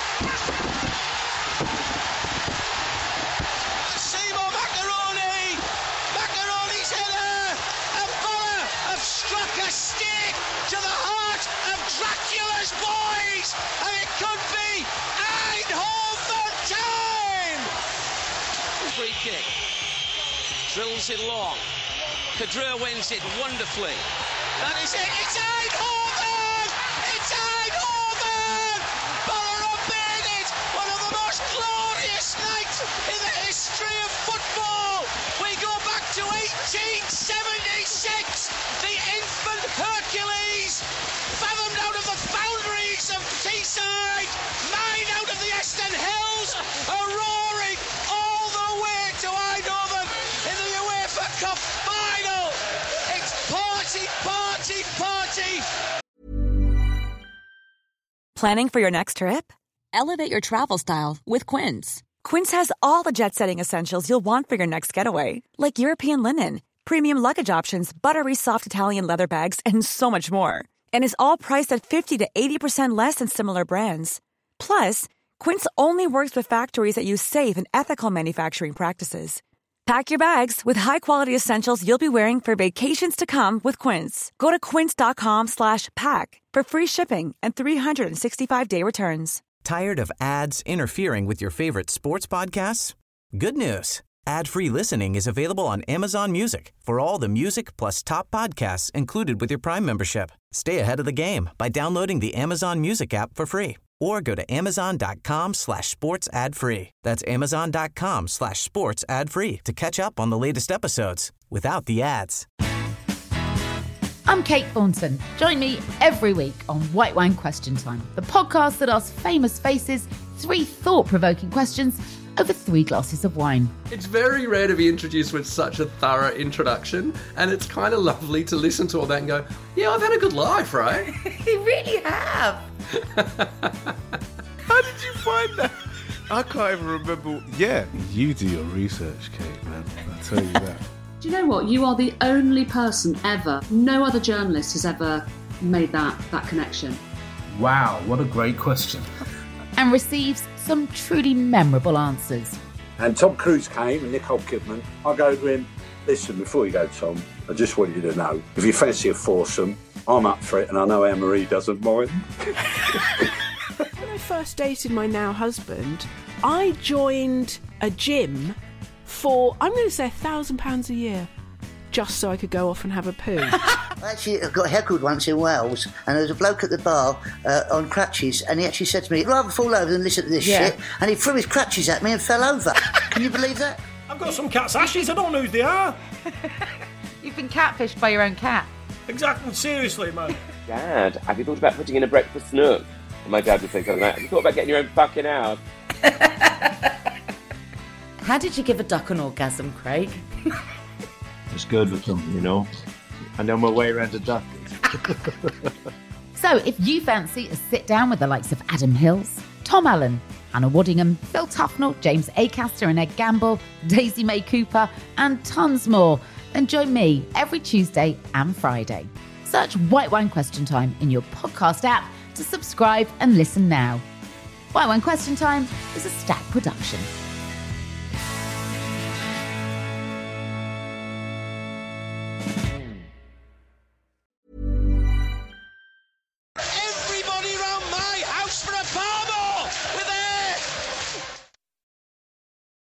Massimo Macaroni! Macaroni's header! And Borough have struck a stick to the heart of Dracula's boys! And it could be Eindhoven time! Free kick. Drills it long. Kadri wins it wonderfully. That is it. It's Eindhoven! It's Eindhoven! Borough have made it one of the most glorious nights in the history of football. We go back to eighteen seventy-six. The infant Hercules, fathomed out of the boundaries of Teesside, mine out of the Eston Hills, are roaring all the way to Eindhoven in the UEFA Cup final. It's party, party, party. Planning for your next trip? Elevate your travel style with Quince. Quince has all the jet-setting essentials you'll want for your next getaway, like European linen, premium luggage options, buttery soft Italian leather bags, and so much more. And is all priced at fifty to eighty percent less than similar brands. Plus, Quince only works with factories that use safe and ethical manufacturing practices. Pack your bags with high-quality essentials you'll be wearing for vacations to come with Quince. Go to quince.com slash pack for free shipping and three sixty-five day returns. Tired of ads interfering with your favorite sports podcasts? Good news. Ad-free listening is available on Amazon Music for all the music plus top podcasts included with your Prime membership. Stay ahead of the game by downloading the Amazon Music app for free or go to amazon.com slash sports ad free. That's amazon.com slash sports ad free to catch up on the latest episodes without the ads. I'm Kate Thornton. Join me every week on White Wine Question Time, the podcast that asks famous faces three thought-provoking questions over three glasses of wine. It's very rare to be introduced with such a thorough introduction, and it's kind of lovely to listen to all that and go, yeah, I've had a good life, right? You really have. How did you find that? I can't even remember. Yeah, you do your research, Kate, man. I tell you that. Do you know what? You are the only person ever, no other journalist has ever made that, that connection. Wow, what a great question. And receives some truly memorable answers. And Tom Cruise came and Nicole Kidman. I go to him, listen, before you go, Tom, I just want you to know, if you fancy a foursome, I'm up for it, and I know Anne-Marie doesn't mind. When I first dated my now husband, I joined a gym for, I'm going to say, a thousand pounds a year, just so I could go off and have a poo. I actually got heckled once in Wales, and there was a bloke at the bar uh, on crutches, and he actually said to me, I'd rather fall over than listen to this Yeah. shit, and he threw his crutches at me and fell over. Can you believe that? I've got some cat's ashes, I don't know who they are. You've been catfished by your own cat. Exactly, seriously, man. Dad, have you thought about putting in a breakfast nook? And my dad would say something like, have you thought about getting your own fucking house? How did you give a duck an orgasm, Craig? It's good with them, you know. I know my way around a duck. So if you fancy a sit down with the likes of Adam Hills, Tom Allen, Anna Waddingham, Phil Tufnell, James Acaster and Ed Gamble, Daisy May Cooper, and tons more, then join me every Tuesday and Friday. Search White Wine Question Time in your podcast app to subscribe and listen now. White Wine Question Time is a Stack production.